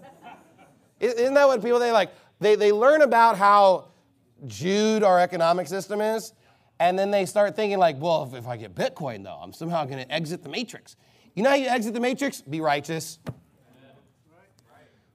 Isn't that what people, they like, they, they learn about how Jude, our economic system is, and then they start thinking like, well, if, if I get Bitcoin though, I'm somehow going to exit the matrix. You know how you exit the matrix? Be righteous.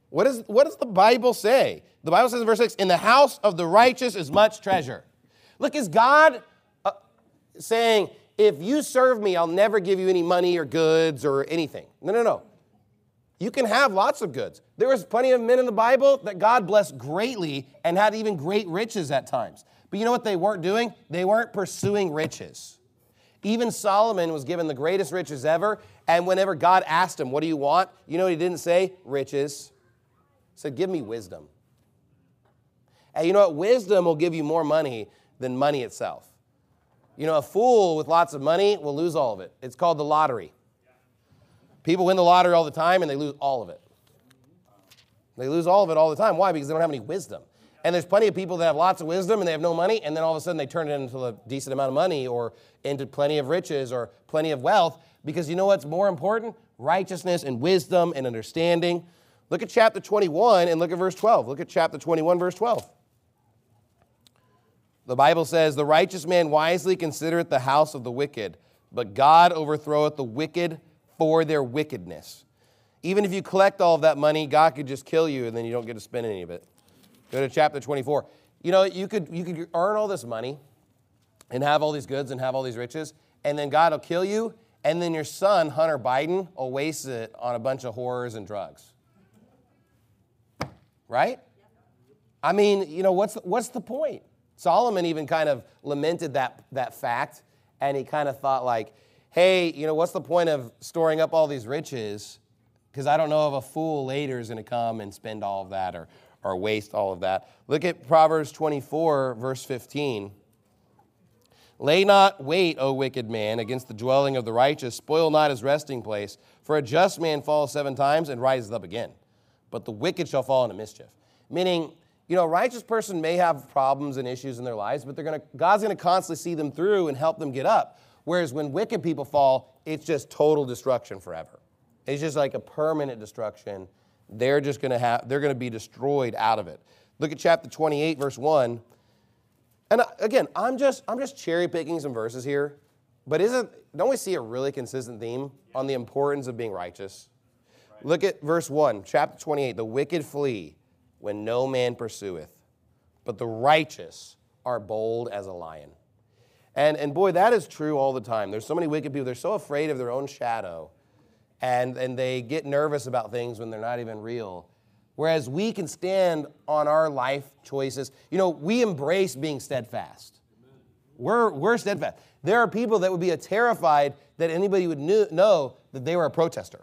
What, is, what does the Bible say? The Bible says in verse six, in the house of the righteous is much treasure. Look, is God uh, saying, if you serve me, I'll never give you any money or goods or anything? No, no, no. You can have lots of goods. There was plenty of men in the Bible that God blessed greatly and had even great riches at times. But you know what they weren't doing? They weren't pursuing riches. Even Solomon was given the greatest riches ever, and whenever God asked him, what do you want? You know what he didn't say? Riches. He said, give me wisdom. And you know what? Wisdom will give you more money than money itself. You know, a fool with lots of money will lose all of it. It's called the lottery. People win the lottery all the time, and they lose all of it. They lose all of it all the time. Why? Because they don't have any wisdom. And there's plenty of people that have lots of wisdom, and they have no money, and then all of a sudden they turn it into a decent amount of money or into plenty of riches or plenty of wealth, because you know what's more important? Righteousness and wisdom and understanding. Look at chapter twenty-one and look at verse twelve. Look at chapter twenty-one, verse twelve. The Bible says, the righteous man wisely considereth the house of the wicked, but God overthroweth the wicked for their wickedness. Even if you collect all of that money, God could just kill you and then you don't get to spend any of it. Go to chapter twenty-four. You know, you could, you could earn all this money and have all these goods and have all these riches, and then God will kill you, and then your son, Hunter Biden, will waste it on a bunch of whores and drugs. Right? I mean, you know, what's, what's the point? Solomon even kind of lamented that, that fact, and he kind of thought like, hey, you know, what's the point of storing up all these riches? Because I don't know if a fool later is going to come and spend all of that or, or waste all of that. Look at Proverbs twenty-four, verse fifteen. Lay not wait, O wicked man, against the dwelling of the righteous. Spoil not his resting place. For a just man falls seven times and rises up again. But the wicked shall fall into mischief. Meaning, you know, a righteous person may have problems and issues in their lives, but they're gonna, God's going to constantly see them through and help them get up. Whereas when wicked people fall, it's just total destruction forever. It's just like a permanent destruction. They're just going to have, they're going to be destroyed out of it. Look at chapter twenty-eight, verse one. And again, I'm just, I'm just cherry picking some verses here, but isn't, don't we see a really consistent theme on the importance of being righteous? Right. Look at verse one, chapter twenty-eight. The wicked flee when no man pursueth, but the righteous are bold as a lion. And, and boy, that is true all the time. There's so many wicked people. They're so afraid of their own shadow, and, and they get nervous about things when they're not even real. Whereas we can stand on our life choices. You know, we embrace being steadfast. We're, we're steadfast. There are people that would be terrified that anybody would knew, know that they were a protester.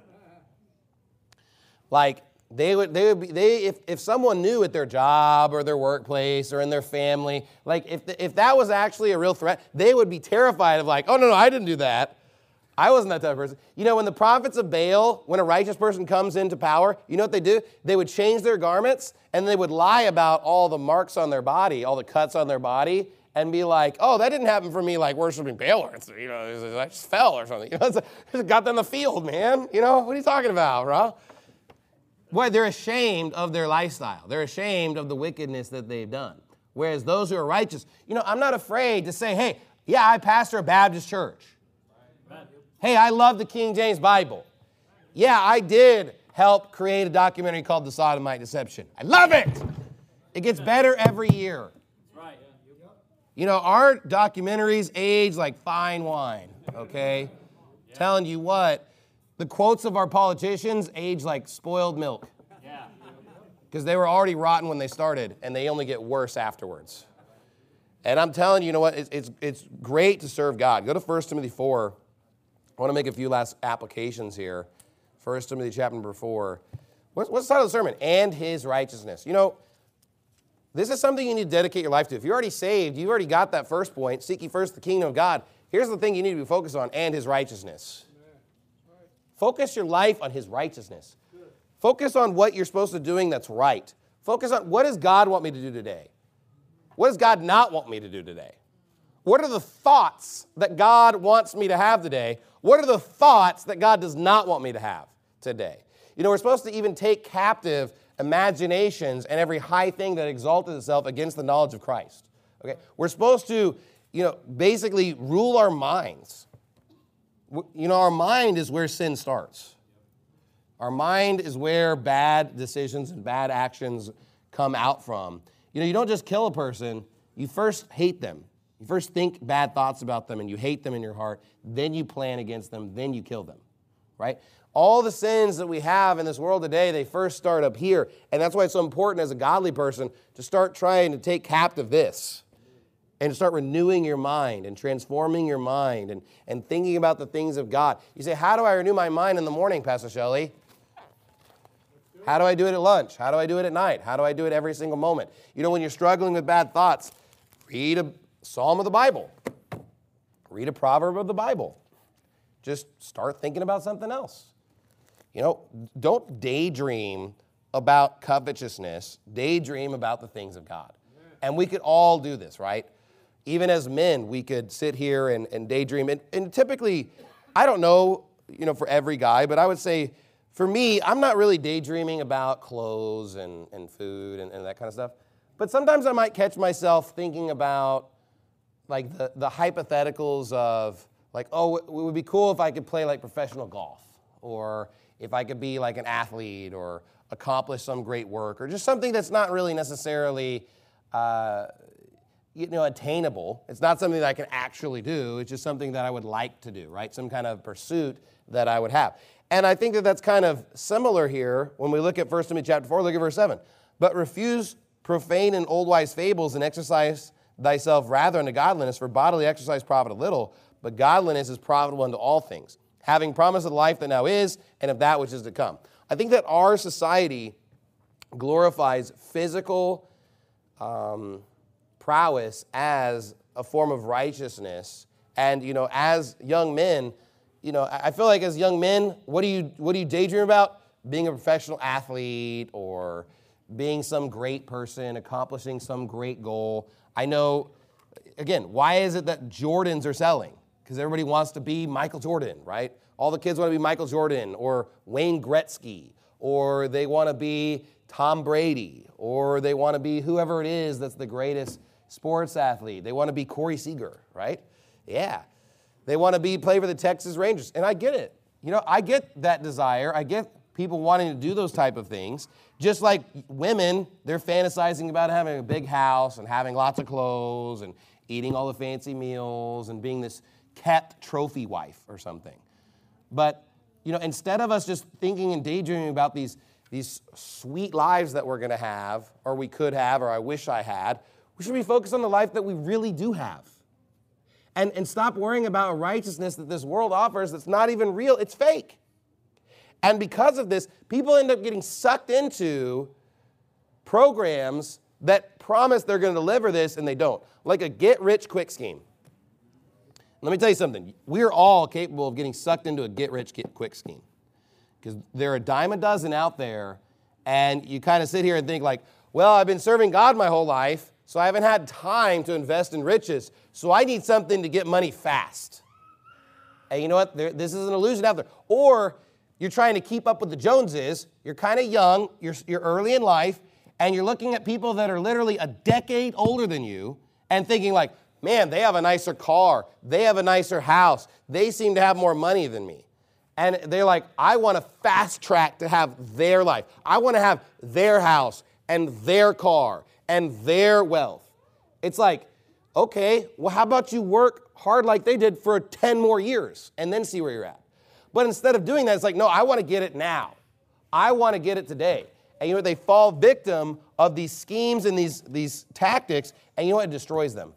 Like, They would, they would be, they, if, if someone knew at their job or their workplace or in their family, like if, the, if that was actually a real threat, they would be terrified of like, oh, no, no, I didn't do that. I wasn't that type of person. You know, when the prophets of Baal, when a righteous person comes into power, you know what they do? They would change their garments and they would lie about all the marks on their body, all the cuts on their body, and be like, oh, that didn't happen for me like worshiping Baal, or, you know, I just fell or something. You know, it's, just got them in the field, man. You know, what are you talking about, bro? Boy, they're ashamed of their lifestyle. They're ashamed of the wickedness that they've done. Whereas those who are righteous, you know, I'm not afraid to say, hey, yeah, I pastor a Baptist church. Amen. Hey, I love the King James Bible. Yeah, I did help create a documentary called The Sodomite Deception. I love it. It gets better every year. Right. You know, our documentaries age like fine wine, okay? Yeah. Telling you what. The quotes of our politicians age like spoiled milk. Yeah. Because they were already rotten when they started, and they only get worse afterwards. And I'm telling you, you know what? It's, it's, it's great to serve God. Go to First Timothy four. I want to make a few last applications here. First Timothy chapter number four. What's, what's the title of the sermon? And his righteousness. You know, this is something you need to dedicate your life to. If you're already saved, you've already got that first point. Seek ye first the kingdom of God. Here's the thing you need to be focused on, and his righteousness. Focus your life on his righteousness. Focus on what you're supposed to be doing that's right. Focus on what does God want me to do today? What does God not want me to do today? What are the thoughts that God wants me to have today? What are the thoughts that God does not want me to have today? You know, we're supposed to even take captive imaginations and every high thing that exalted itself against the knowledge of Christ. Okay? We're supposed to, you know, basically rule our minds. You know, our mind is where sin starts. Our mind is where bad decisions and bad actions come out from. You know, you don't just kill a person, you first hate them. You first think bad thoughts about them and you hate them in your heart, then you plan against them, then you kill them, right? All the sins that we have in this world today, they first start up here. And that's why it's so important as a godly person to start trying to take captive this and to start renewing your mind and transforming your mind and, and thinking about the things of God. You say, how do I renew my mind in the morning, Pastor Shelley? How do I do it at lunch? How do I do it at night? How do I do it every single moment? You know, when you're struggling with bad thoughts, read a Psalm of the Bible. Read a proverb of the Bible. Just start thinking about something else. You know, don't daydream about covetousness. Daydream about the things of God. And we could all do this, right? Even as men, we could sit here and, and daydream. And, and typically, I don't know, you know, for every guy, but I would say, for me, I'm not really daydreaming about clothes and, and food and, and that kind of stuff. But sometimes I might catch myself thinking about like the, the hypotheticals of like, oh, it would be cool if I could play like professional golf, or if I could be like an athlete or accomplish some great work, or just something that's not really necessarily uh, you know, attainable. It's not something that I can actually do. It's just something that I would like to do, right? Some kind of pursuit that I would have. And I think that that's kind of similar here when we look at First Timothy chapter four, look at verse seven. But refuse profane and old wise fables, and exercise thyself rather unto godliness, for bodily exercise profiteth little, but godliness is profitable unto all things, having promise of the life that now is, and of that which is to come. I think that our society glorifies physical um, prowess as a form of righteousness. And, you know, as young men, you know, I feel like as young men, what do you what do you daydream about? Being a professional athlete, or being some great person, accomplishing some great goal. I know, again, why is it that Jordans are selling? Because everybody wants to be Michael Jordan, right? All the kids want to be Michael Jordan or Wayne Gretzky, or they want to be Tom Brady, or they want to be whoever it is that's the greatest sports athlete. They want to be Corey Seager, right? Yeah. They want to be play for the Texas Rangers, and I get it. You know, I get that desire. I get people wanting to do those type of things. Just like women, they're fantasizing about having a big house and having lots of clothes and eating all the fancy meals and being this kept trophy wife or something. But, you know, instead of us just thinking and daydreaming about these, these sweet lives that we're going to have, or we could have, or I wish I had, we should be focused on the life that we really do have. And, and stop worrying about a righteousness that this world offers that's not even real. It's fake. And because of this, people end up getting sucked into programs that promise they're going to deliver this, and they don't. Like a get-rich-quick scheme. Let me tell you something. We're all capable of getting sucked into a get-rich-quick scheme. Because there are a dime a dozen out there, and you kind of sit here and think like, well, I've been serving God my whole life, so I haven't had time to invest in riches, so I need something to get money fast. And you know what? There, this is an illusion out there. Or you're trying to keep up with the Joneses. You're kind of young. You're, you're early in life. And you're looking at people that are literally a decade older than you and thinking like, man, they have a nicer car. They have a nicer house. They seem to have more money than me. And they're like, I want to fast track to have their life. I want to have their house and their car and their wealth. It's like, okay, well, how about you work hard like they did for ten more years and then see where you're at? But instead of doing that, it's like, no, I want to get it now. I want to get it today. And you know what? They fall victim of these schemes and these, these tactics, and you know what? It destroys them.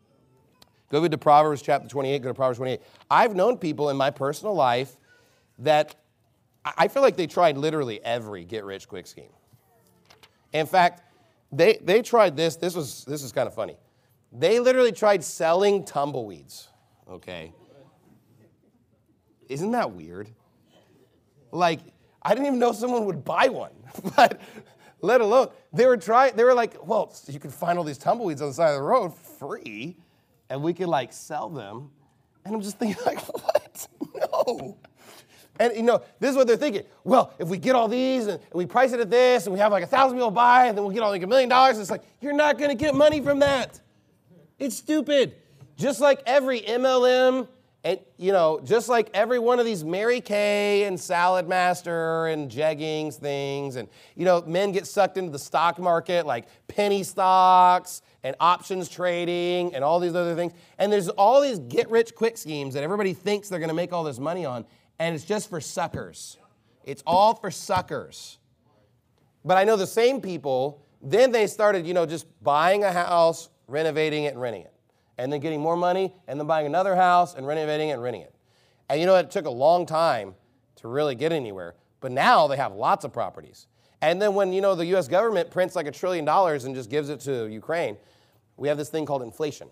Go to Proverbs chapter twenty-eight, go to Proverbs twenty-eight. I've known people in my personal life that I feel like they tried literally every get-rich-quick scheme. In fact, they, they tried this. This was this is kind of funny. They literally tried selling tumbleweeds, okay? Isn't that weird? Like, I didn't even know someone would buy one, but let alone, they were trying, they were like, well, you can find all these tumbleweeds on the side of the road free, and we could like sell them. And I'm just thinking like, what? No. And you know, this is what they're thinking. Well, if we get all these and we price it at this and we have like a thousand people buy, and then we'll get all like a million dollars, it's like, you're not going to get money from that. It's stupid. Just like every M L M And, you know, just like every one of these Mary Kay and Salad Master and Jeggings things, and, you know, men get sucked into the stock market like penny stocks and options trading and all these other things. And there's all these get-rich-quick schemes that everybody thinks they're going to make all this money on, and it's just for suckers. It's all for suckers. But I know the same people, then they started, you know, just buying a house, renovating it, and renting it. And then getting more money, and then buying another house, and renovating it, and renting it. And you know, it took a long time to really get anywhere. But now they have lots of properties. And then when, you know, the U S government prints like a trillion dollars and just gives it to Ukraine, we have this thing called inflation.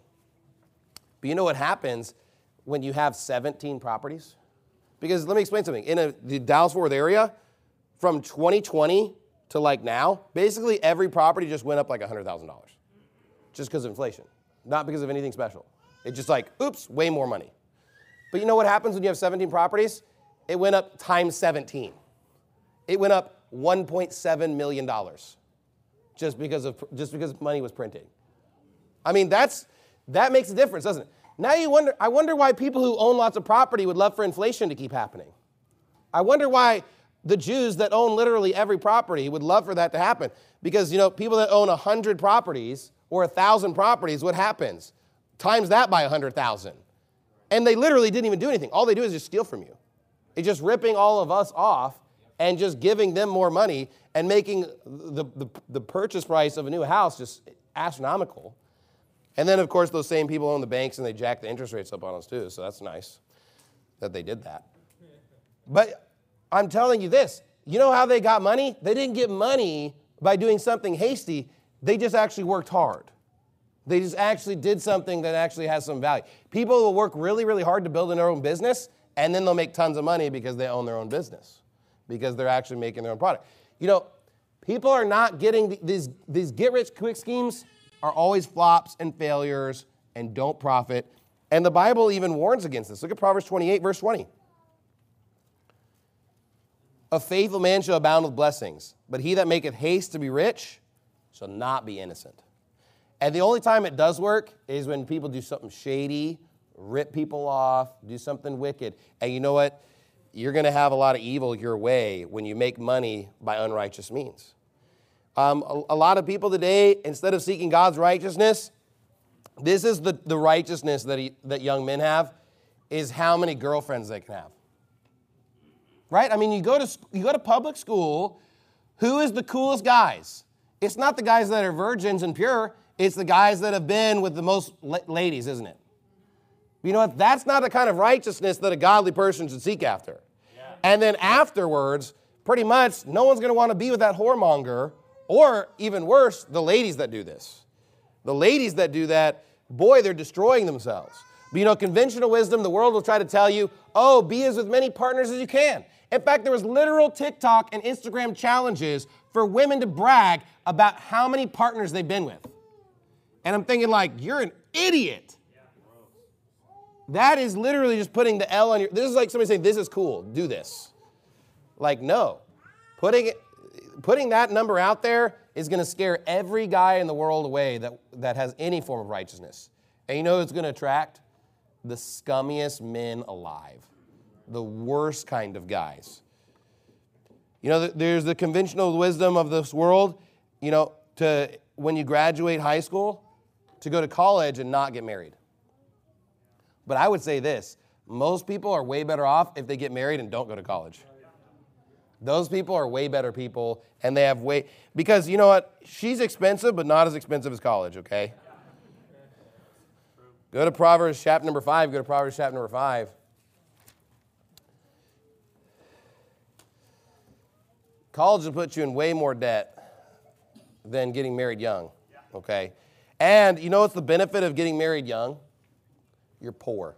But you know what happens when you have seventeen properties? Because let me explain something. In a, the Dallas-Fort Worth area, from twenty twenty to like now, basically every property just went up like one hundred thousand dollars just because of inflation. Not because of anything special. It's just like, oops, way more money. But you know what happens when you have seventeen properties? It went up times seventeen. It went up one point seven million dollars just because of just because money was printing. I mean, that's that makes a difference, doesn't it? Now you wonder, I wonder why people who own lots of property would love for inflation to keep happening. I wonder why the Jews that own literally every property would love for that to happen. Because, you know, people that own one hundred properties or one thousand properties, what happens? Times that by one hundred thousand. And they literally didn't even do anything. All they do is just steal from you. It's just ripping all of us off and just giving them more money and making the, the, the purchase price of a new house just astronomical. And then, of course, those same people own the banks and they jack the interest rates up on us too. So that's nice that they did that. But I'm telling you this. You know how they got money? They didn't get money by doing something hasty. They just actually worked hard. They just actually did something that actually has some value. People will work really, really hard to build their own business, and then they'll make tons of money because they own their own business, because they're actually making their own product. You know, people are not getting these, these get-rich-quick schemes are always flops and failures and don't profit. And the Bible even warns against this. Look at Proverbs twenty-eight, verse twenty. A faithful man shall abound with blessings, but he that maketh haste to be rich shall not be innocent. And the only time it does work is when people do something shady, rip people off, do something wicked. And you know what? You're going to have a lot of evil your way when you make money by unrighteous means. Um, a, a lot of people today, instead of seeking God's righteousness, this is the, the righteousness that, he, that young men have, is how many girlfriends they can have. Right? I mean, you go to you go to public school, who is the coolest guys? It's not the guys that are virgins and pure. It's the guys that have been with the most la- ladies, isn't it? You know what? That's not the kind of righteousness that a godly person should seek after. Yeah. And then afterwards, pretty much, no one's going to want to be with that whoremonger, or even worse, the ladies that do this. The ladies that do that, boy, they're destroying themselves. But you know, conventional wisdom, the world will try to tell you, oh, be as with many partners as you can. In fact, there was literal TikTok and Instagram challenges for women to brag about how many partners they've been with. And I'm thinking like, you're an idiot. That is literally just putting the L on your, this is like somebody saying, this is cool, do this. Like, no. Putting it, putting that number out there is going to scare every guy in the world away that, that has any form of righteousness. And you know who it's going to attract? The scummiest men alive. The worst kind of guys. You know, there's the conventional wisdom of this world, you know, to when you graduate high school, to go to college and not get married. But I would say this, most people are way better off if they get married and don't go to college. Those people are way better people, and they have way, because you know what? She's expensive, but not as expensive as college, okay? Go to Proverbs chapter number five. Go to Proverbs chapter number five. College will put you in way more debt than getting married young, okay? And you know what's the benefit of getting married young? You're poor.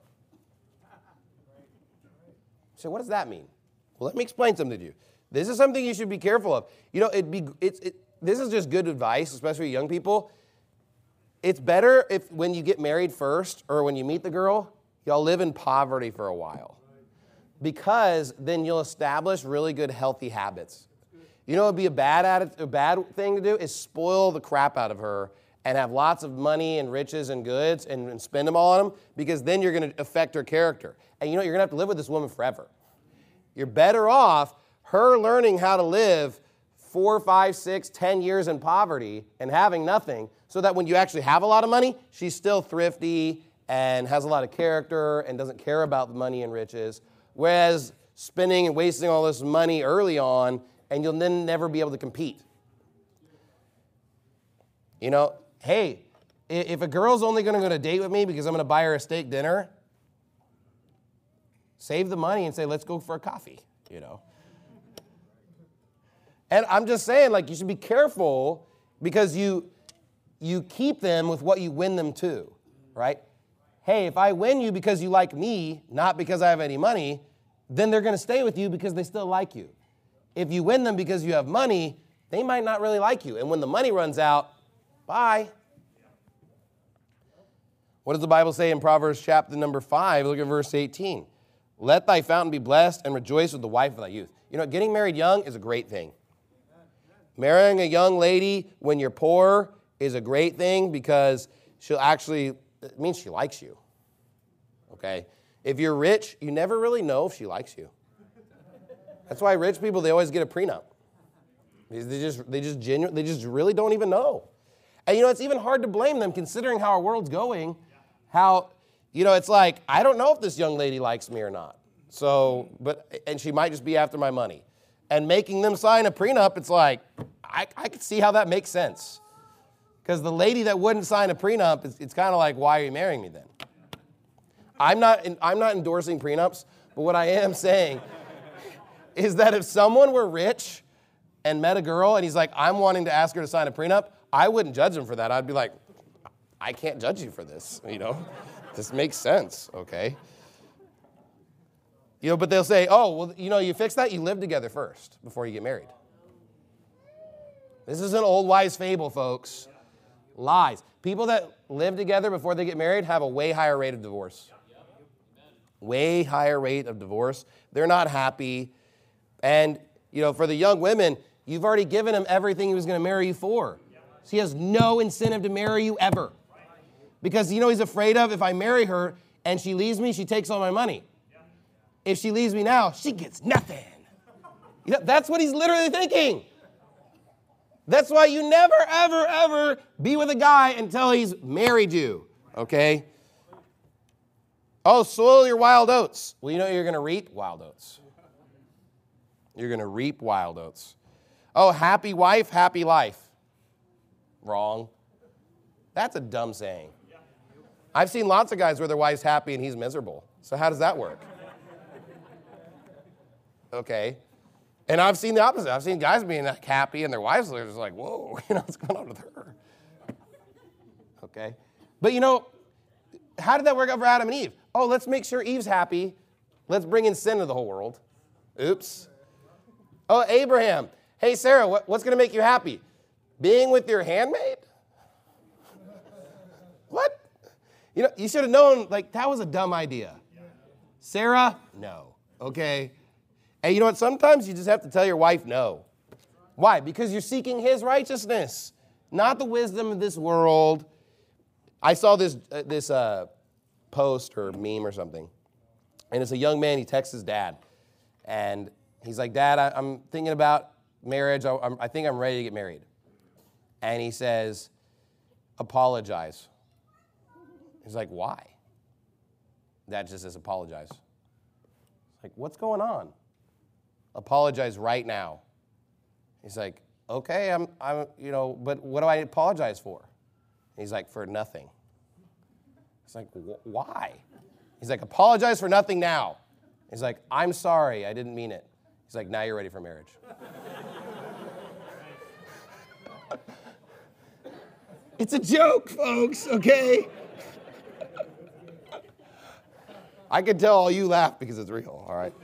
So what does that mean? Well, let me explain something to you. This is something you should be careful of. You know, it'd be, it's, it, this is just good advice, especially young people. It's better if when you get married first or when you meet the girl, y'all live in poverty for a while. Because then you'll establish really good, healthy habits. You know what would be a bad, attitude, a bad thing to do is spoil the crap out of her and have lots of money and riches and goods and, and spend them all on them, because then you're going to affect her character. And you know, you're going to have to live with this woman forever. You're better off her learning how to live four, five, six, ten years in poverty and having nothing, so that when you actually have a lot of money, she's still thrifty and has a lot of character and doesn't care about the money and riches. Whereas spending and wasting all this money early on, and you'll then never be able to compete. You know, hey, if a girl's only going to go on a date with me because I'm going to buy her a steak dinner, save the money and say, let's go for a coffee, you know. And I'm just saying, like, you should be careful, because you you keep them with what you win them to, right? Hey, if I win you because you like me, not because I have any money, then they're going to stay with you because they still like you. If you win them because you have money, they might not really like you. And when the money runs out, bye. What does the Bible say in Proverbs chapter number five? Look at verse eighteen. Let thy fountain be blessed, and rejoice with the wife of thy youth. You know, getting married young is a great thing. Marrying a young lady when you're poor is a great thing, because she'll actually, it means she likes you, okay? If you're rich, you never really know if she likes you. That's why rich people, they always get a prenup. They just, they just genu- they just really don't even know. And you know, it's even hard to blame them, considering how our world's going, how, you know, it's like, I don't know if this young lady likes me or not. So, but, and she might just be after my money. And making them sign a prenup, it's like, I, I could see how that makes sense. Because the lady that wouldn't sign a prenup, it's, it's kind of like, why are you marrying me then? I'm not, I'm not endorsing prenups, but what I am saying is that if someone were rich and met a girl and he's like, I'm wanting to ask her to sign a prenup, I wouldn't judge him for that. I'd be like, I can't judge you for this, you know? This makes sense, okay? You know, but they'll say, oh, well, you know, you fix that, you live together first before you get married. This is an old wise fable, folks. Lies. People that live together before they get married have a way higher rate of divorce. Way higher rate of divorce. They're not happy. And, you know, for the young women, you've already given him everything he was going to marry you for. So he has no incentive to marry you ever. Because, you know, he's afraid of, if I marry her and she leaves me, she takes all my money. If she leaves me now, she gets nothing. You know, that's what he's literally thinking. That's why you never, ever, ever be with a guy until he's married you, okay? Oh, soil your wild oats. Well, you know you're going to reap wild oats. You're going to reap wild oats. Oh, happy wife, happy life. Wrong. That's a dumb saying. I've seen lots of guys where their wife's happy and he's miserable. So how does that work? Okay. And I've seen the opposite. I've seen guys being like happy and their wives are just like, whoa, you know, what's going on with her? Okay. But you know, how did that work out for Adam and Eve? Oh, let's make sure Eve's happy. Let's bring in sin to the whole world. Oops. Oh, Abraham. Hey, Sarah, what, what's going to make you happy? Being with your handmaid? What? You know, you should have known, like, that was a dumb idea. Sarah? No. Okay. And you know what? Sometimes you just have to tell your wife no. Why? Because you're seeking his righteousness, not the wisdom of this world. I saw this uh, this uh, post or meme or something, and it's a young man. He texts his dad, and he's like, Dad, I, I'm thinking about marriage. I, I'm, I think I'm ready to get married. And he says, apologize. He's like, why? Dad just says, apologize. Like, what's going on? Apologize right now. He's like, okay, I'm, I'm, you know, but what do I apologize for? He's like, for nothing. He's like, why? He's like, apologize for nothing now. He's like, I'm sorry, I didn't mean it. He's like, now you're ready for marriage. It's a joke, folks, okay? I can tell all you laugh because it's real, all right?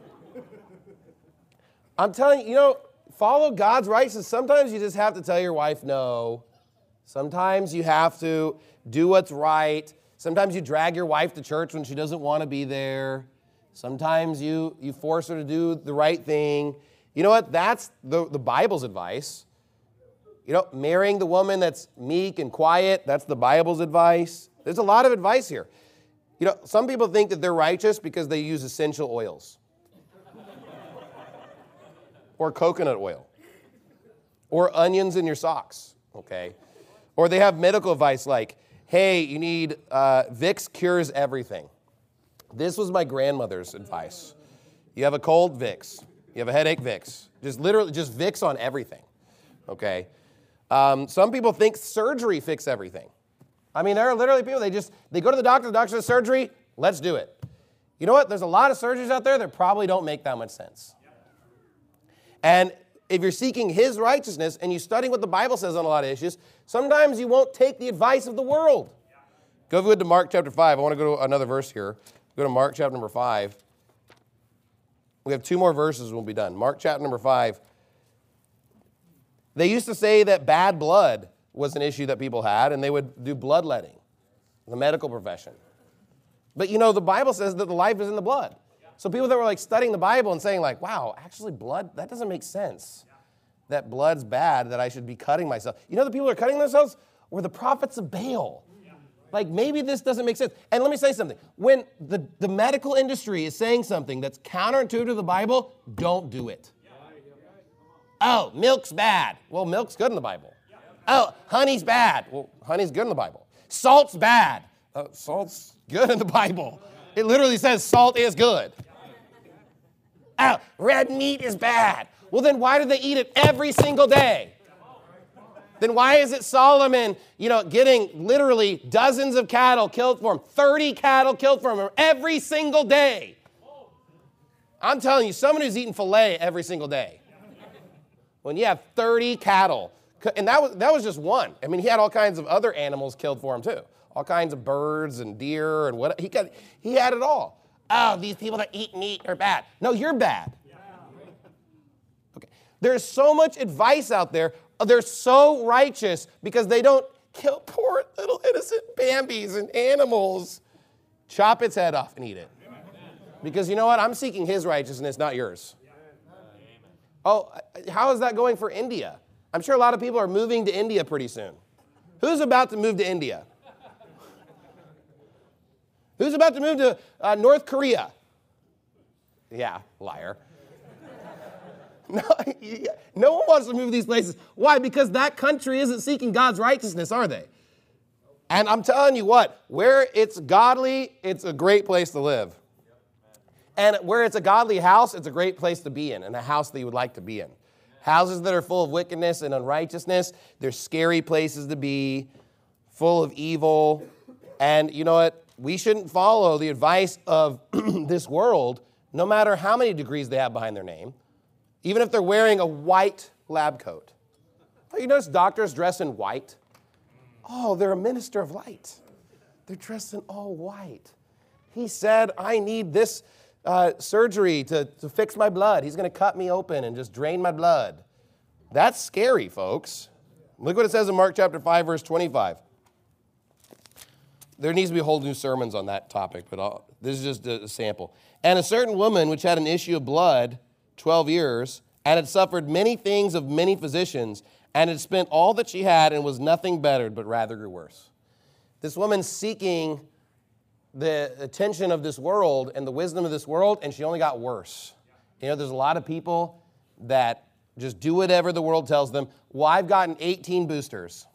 I'm telling you, you know, follow God's righteousness. Sometimes you just have to tell your wife no. Sometimes you have to do what's right. Sometimes you drag your wife to church when she doesn't want to be there. Sometimes you, you force her to do the right thing. You know what? That's the, the Bible's advice. You know, marrying the woman that's meek and quiet, that's the Bible's advice. There's a lot of advice here. You know, some people think that they're righteous because they use essential oils. Or coconut oil. Or onions in your socks, okay? Or they have medical advice like, hey, you need, uh, Vicks cures everything. This was my grandmother's advice. You have a cold, Vicks. You have a headache, Vicks. Just literally, just Vicks on everything, okay? Um, some people think surgery fixes everything. I mean, there are literally people, they just, they go to the doctor, the doctor says surgery, let's do it. You know what? There's a lot of surgeries out there that probably don't make that much sense. And if you're seeking his righteousness and you're studying what the Bible says on a lot of issues, sometimes you won't take the advice of the world. Go with to Mark chapter five. I want to go to another verse here. Go to Mark chapter number five. We have two more verses and we'll be done. Mark chapter number five. They used to say that bad blood was an issue that people had, and they would do bloodletting, the medical profession. But you know, the Bible says that the life is in the blood. So people that were like studying the Bible and saying like, wow, actually blood, that doesn't make sense. That blood's bad, that I should be cutting myself. You know the people who are cutting themselves were the prophets of Baal. Like maybe this doesn't make sense. And let me say something. When the, the medical industry is saying something that's counterintuitive to the Bible, don't do it. Oh, milk's bad. Well, milk's good in the Bible. Oh, honey's bad. Well, honey's good in the Bible. Salt's bad. Oh, salt's good in the Bible. It literally says salt is good. Oh, red meat is bad. Well, then why do they eat it every single day? Then why is it Solomon, you know, getting literally dozens of cattle killed for him, thirty cattle killed for him every single day? I'm telling you, someone who's eating filet every single day. When you have thirty cattle, and that was, that was just one. I mean, he had all kinds of other animals killed for him too. All kinds of birds and deer and what, he got, he had it all. Oh, these people that eat meat are bad. No, you're bad. Okay. There's so much advice out there. They're so righteous because they don't kill poor little innocent Bambis and animals. Chop its head off and eat it. Because you know what? I'm seeking his righteousness, not yours. Oh, how is that going for India? I'm sure a lot of people are moving to India pretty soon. Who's about to move to India? Who's about to move to uh, North Korea? Yeah, liar. No, no one wants to move these places. Why? Because that country isn't seeking God's righteousness, are they? And I'm telling you what, where it's godly, it's a great place to live. And where it's a godly house, it's a great place to be in, and a house that you would like to be in. Houses that are full of wickedness and unrighteousness, they're scary places to be, full of evil. And you know what? We shouldn't follow the advice of this world, no matter how many degrees they have behind their name, even if they're wearing a white lab coat. Oh, you notice doctors dress in white? Oh, they're a minister of light. They're dressed in all white. He said, I need this uh, surgery to, to fix my blood. He's going to cut me open and just drain my blood. That's scary, folks. Look what it says in Mark chapter five, verse twenty-five. There needs to be whole new sermons on that topic, but I'll, this is just a sample. And a certain woman which had an issue of blood twelve years, and had suffered many things of many physicians, and had spent all that she had, and was nothing bettered, but rather grew worse. This woman's seeking the attention of this world and the wisdom of this world, and she only got worse. You know, there's a lot of people that just do whatever the world tells them. Well, I've gotten eighteen boosters.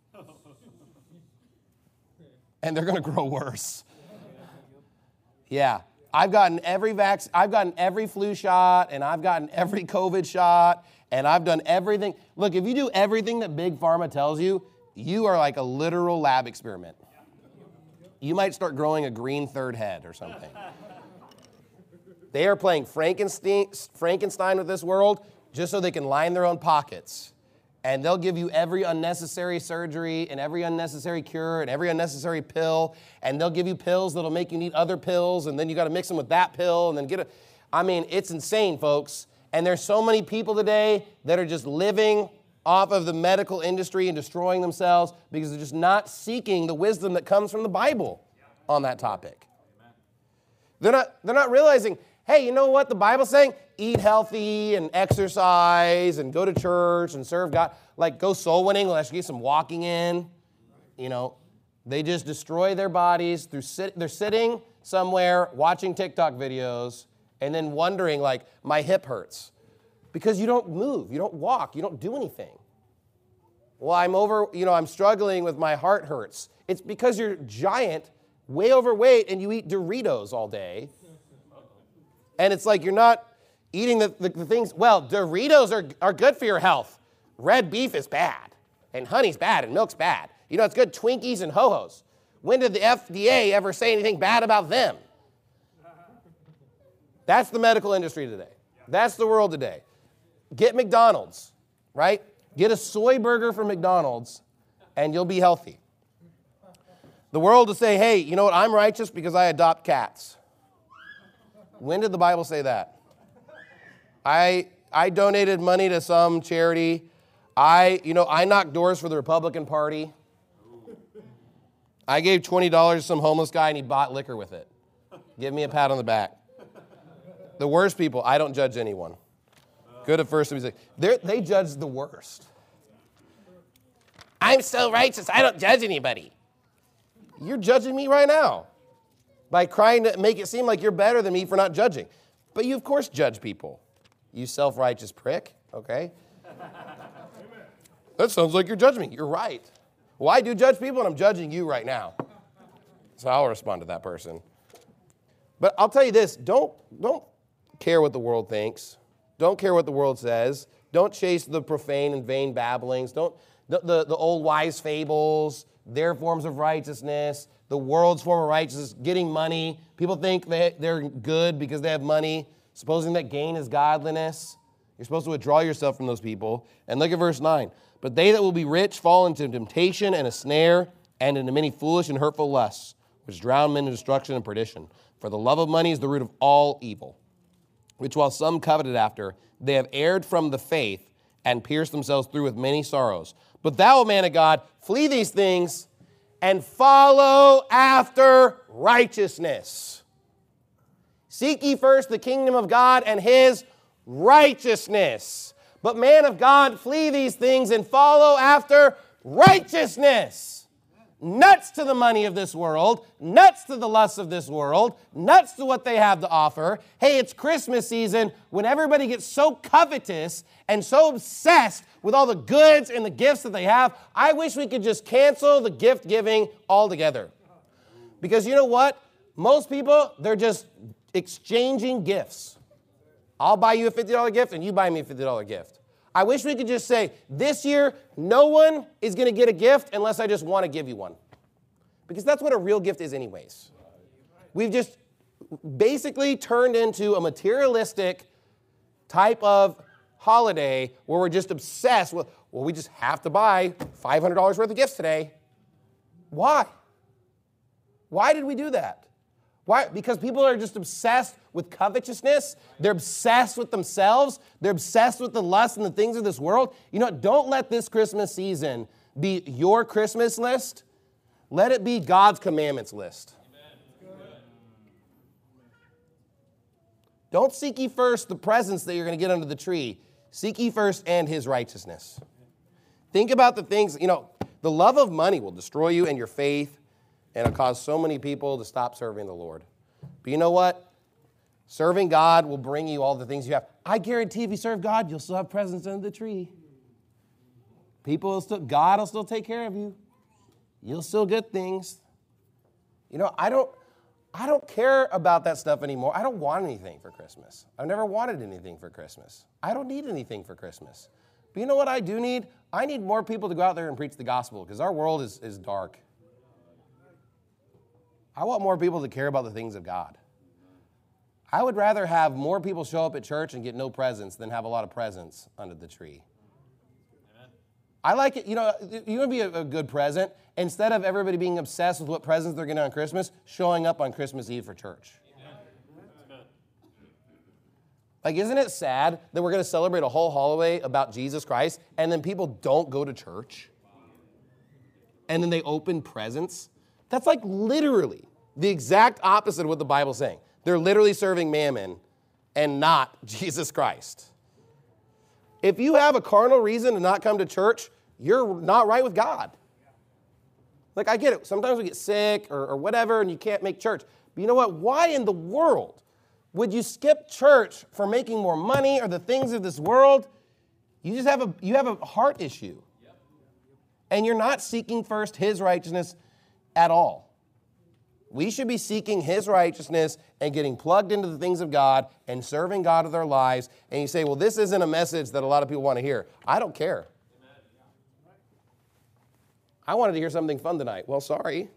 And they're going to grow worse. Yeah. I've gotten every vac- I've gotten every flu shot, and I've gotten every COVID shot, and I've done everything. Look, if you do everything that Big Pharma tells you, you are like a literal lab experiment. You might start growing a green third head or something. They are playing Frankenstein, Frankenstein with this world just so they can line their own pockets. And they'll give you every unnecessary surgery and every unnecessary cure and every unnecessary pill. And they'll give you pills that'll make you need other pills. And then you got to mix them with that pill and then get it. I mean, it's insane, folks. And there's so many people today that are just living off of the medical industry and destroying themselves because they're just not seeking the wisdom that comes from the Bible on that topic. They're not, they're not realizing, hey, you know what the Bible's saying? Eat healthy and exercise and go to church and serve God. Like, go soul winning. Let's get some walking in. You know, they just destroy their bodies through sit. They're sitting somewhere watching TikTok videos and then wondering, like, my hip hurts. Because you don't move, you don't walk, you don't do anything. Well, I'm over, you know, I'm struggling with my heart hurts. It's because you're giant, way overweight, and you eat Doritos all day. And it's like you're not eating the, the, the things. Well, Doritos are, are good for your health. Red beef is bad, and honey's bad, and milk's bad. You know, it's good, Twinkies and Ho-Hos. When did the F D A ever say anything bad about them? That's the medical industry today. That's the world today. Get McDonald's, right? Get a soy burger from McDonald's, and you'll be healthy. The world will say, hey, you know what? I'm righteous because I adopt cats. When did the Bible say that? I I donated money to some charity. I, you know, I knocked doors for the Republican Party. I gave twenty dollars to some homeless guy, and he bought liquor with it. Give me a pat on the back. The worst people, I don't judge anyone. Good at first music. They judge the worst. I'm so righteous, I don't judge anybody. You're judging me right now by trying to make it seem like you're better than me for not judging. But you, of course, judge people. You self-righteous prick, okay? That sounds like you're judging me. You're right. Well, I do judge people, and I'm judging you right now. So I'll respond to that person. But I'll tell you this, don't, don't care what the world thinks. Don't care what the world says. Don't chase the profane and vain babblings. Don't the, the, the old wise fables, their forms of righteousness, the world's form of righteousness, getting money. People think they, they're good because they have money, supposing that gain is godliness. You're supposed to withdraw yourself from those people. And look at verse nine. But they that will be rich fall into temptation and a snare and into many foolish and hurtful lusts, which drown men in destruction and perdition. For the love of money is the root of all evil, which while some coveted after, they have erred from the faith and pierced themselves through with many sorrows. But thou, O man of God, flee these things and follow after righteousness. Seek ye first the kingdom of God and his righteousness. But man of God, flee these things and follow after righteousness. Nuts to the money of this world, nuts to the lusts of this world, nuts to what they have to offer. Hey, it's Christmas season when everybody gets so covetous and so obsessed with all the goods and the gifts that they have. I wish we could just cancel the gift giving altogether. Because you know what? Most people, they're just exchanging gifts. I'll buy you a fifty dollars gift and you buy me a fifty dollars gift. I wish we could just say, this year, no one is going to get a gift unless I just want to give you one. Because that's what a real gift is anyways. We've just basically turned into a materialistic type of holiday where we're just obsessed with, well, we just have to buy five hundred dollars worth of gifts today. Why? Why did we do that? Why? Because people are just obsessed with covetousness. They're obsessed with themselves. They're obsessed with the lust and the things of this world. You know what? Don't let this Christmas season be your Christmas list. Let it be God's commandments list. Amen. Don't seek ye first the presents that you're going to get under the tree. Seek ye first and his righteousness. Think about the things, you know, the love of money will destroy you and your faith. And it'll cause so many people to stop serving the Lord. But you know what? Serving God will bring you all the things you have. I guarantee if you serve God, you'll still have presents under the tree. People will still, God will still take care of you. You'll still get things. You know, I don't, I don't care about that stuff anymore. I don't want anything for Christmas. I've never wanted anything for Christmas. I don't need anything for Christmas. But you know what I do need? I need more people to go out there and preach the gospel because our world is, is dark. I want more people to care about the things of God. I would rather have more people show up at church and get no presents than have a lot of presents under the tree. Amen. I like it. You know, you want to be a, a good present. Instead of everybody being obsessed with what presents they're getting on Christmas, showing up on Christmas Eve for church. Amen. Like, isn't it sad that we're going to celebrate a whole holiday about Jesus Christ and then people don't go to church? And then they open presents? That's like literally the exact opposite of what the Bible's saying. They're literally serving mammon and not Jesus Christ. If you have a carnal reason to not come to church, you're not right with God. Like, I get it. Sometimes we get sick or, or whatever, and you can't make church. But you know what? Why in the world would you skip church for making more money or the things of this world? You just have a, you have a heart issue. And you're not seeking first his righteousness at all. We should be seeking his righteousness and getting plugged into the things of God and serving God with our lives. And you say, well, this isn't a message that a lot of people want to hear. I don't care. I wanted to hear something fun tonight. Well, sorry.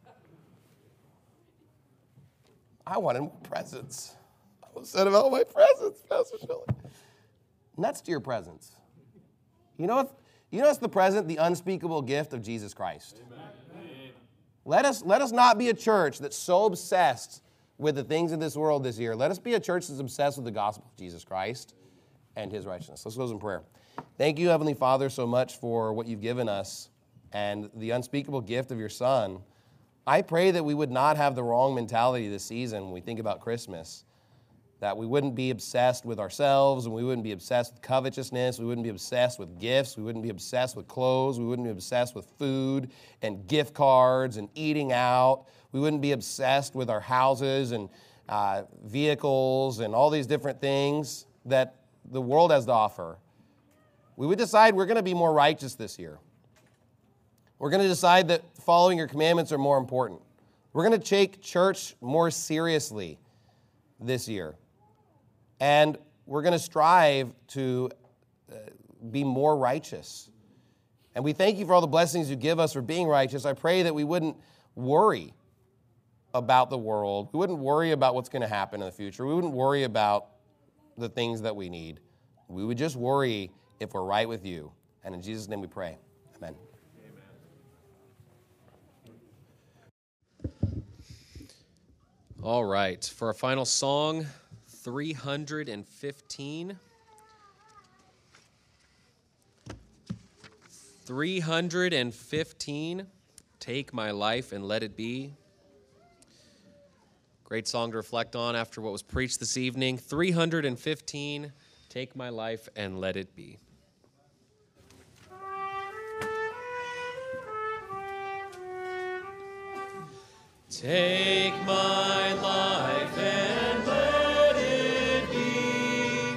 I wanted more presents. I was said about my presents, Pastor Shelley. Nuts to your presents. You know what? You know what's the present? The unspeakable gift of Jesus Christ. Amen. Let us, let us not be a church that's so obsessed with the things of this world this year. Let us be a church that's obsessed with the gospel of Jesus Christ and his righteousness. Let's close in prayer. Thank you, Heavenly Father, so much for what you've given us and the unspeakable gift of your Son. I pray that we would not have the wrong mentality this season when we think about Christmas, that we wouldn't be obsessed with ourselves, and we wouldn't be obsessed with covetousness, we wouldn't be obsessed with gifts, we wouldn't be obsessed with clothes, we wouldn't be obsessed with food and gift cards and eating out, we wouldn't be obsessed with our houses and uh, vehicles and all these different things that the world has to offer. We would decide we're going to be more righteous this year. We're going to decide that following your commandments are more important. We're going to take church more seriously this year. And we're going to strive to uh, be more righteous. And we thank you for all the blessings you give us for being righteous. I pray that we wouldn't worry about the world. We wouldn't worry about what's going to happen in the future. We wouldn't worry about the things that we need. We would just worry if we're right with you. And in Jesus' name we pray. Amen. All right, for our final song, three hundred fifteen. three hundred fifteen, Take My Life and Let It Be. Great song to reflect on after what was preached this evening. three hundred fifteen, Take My Life and Let It Be. Take my life and let it be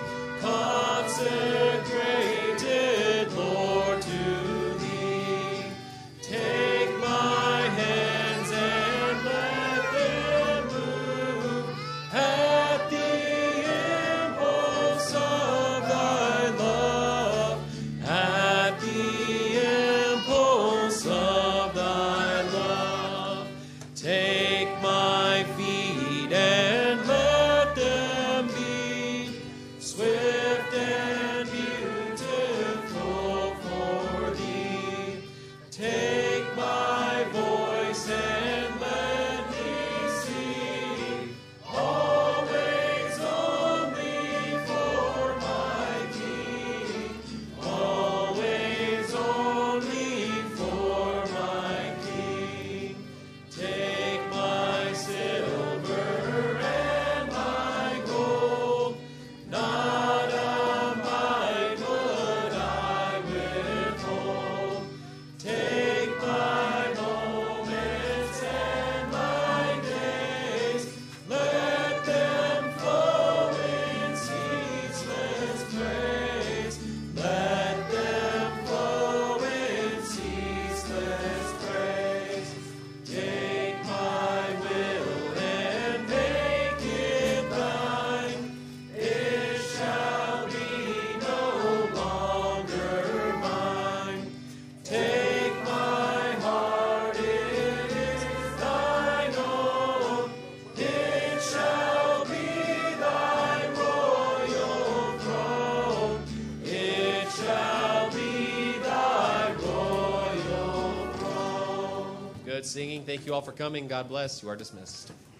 consecrated, Lord, to thee. Take my hands and let them move at the impulse of thy love, at the impulse of thy love. Take my feet and let them be swift and beautiful for thee. Take my voice and let me sing, always only for my King, always only for my King. Take my silver and my gold, not a mite would I withhold. Take my moments and my days, let them flow in ceaseless praise. Let them flow in ceaseless praise. Take my will and make it thine. It shall be no longer mine. Take my heart, it is thine own. It shall be thy royal throne. It shall be thy royal throne. Good singing. Thank you all for coming. God bless. You are dismissed.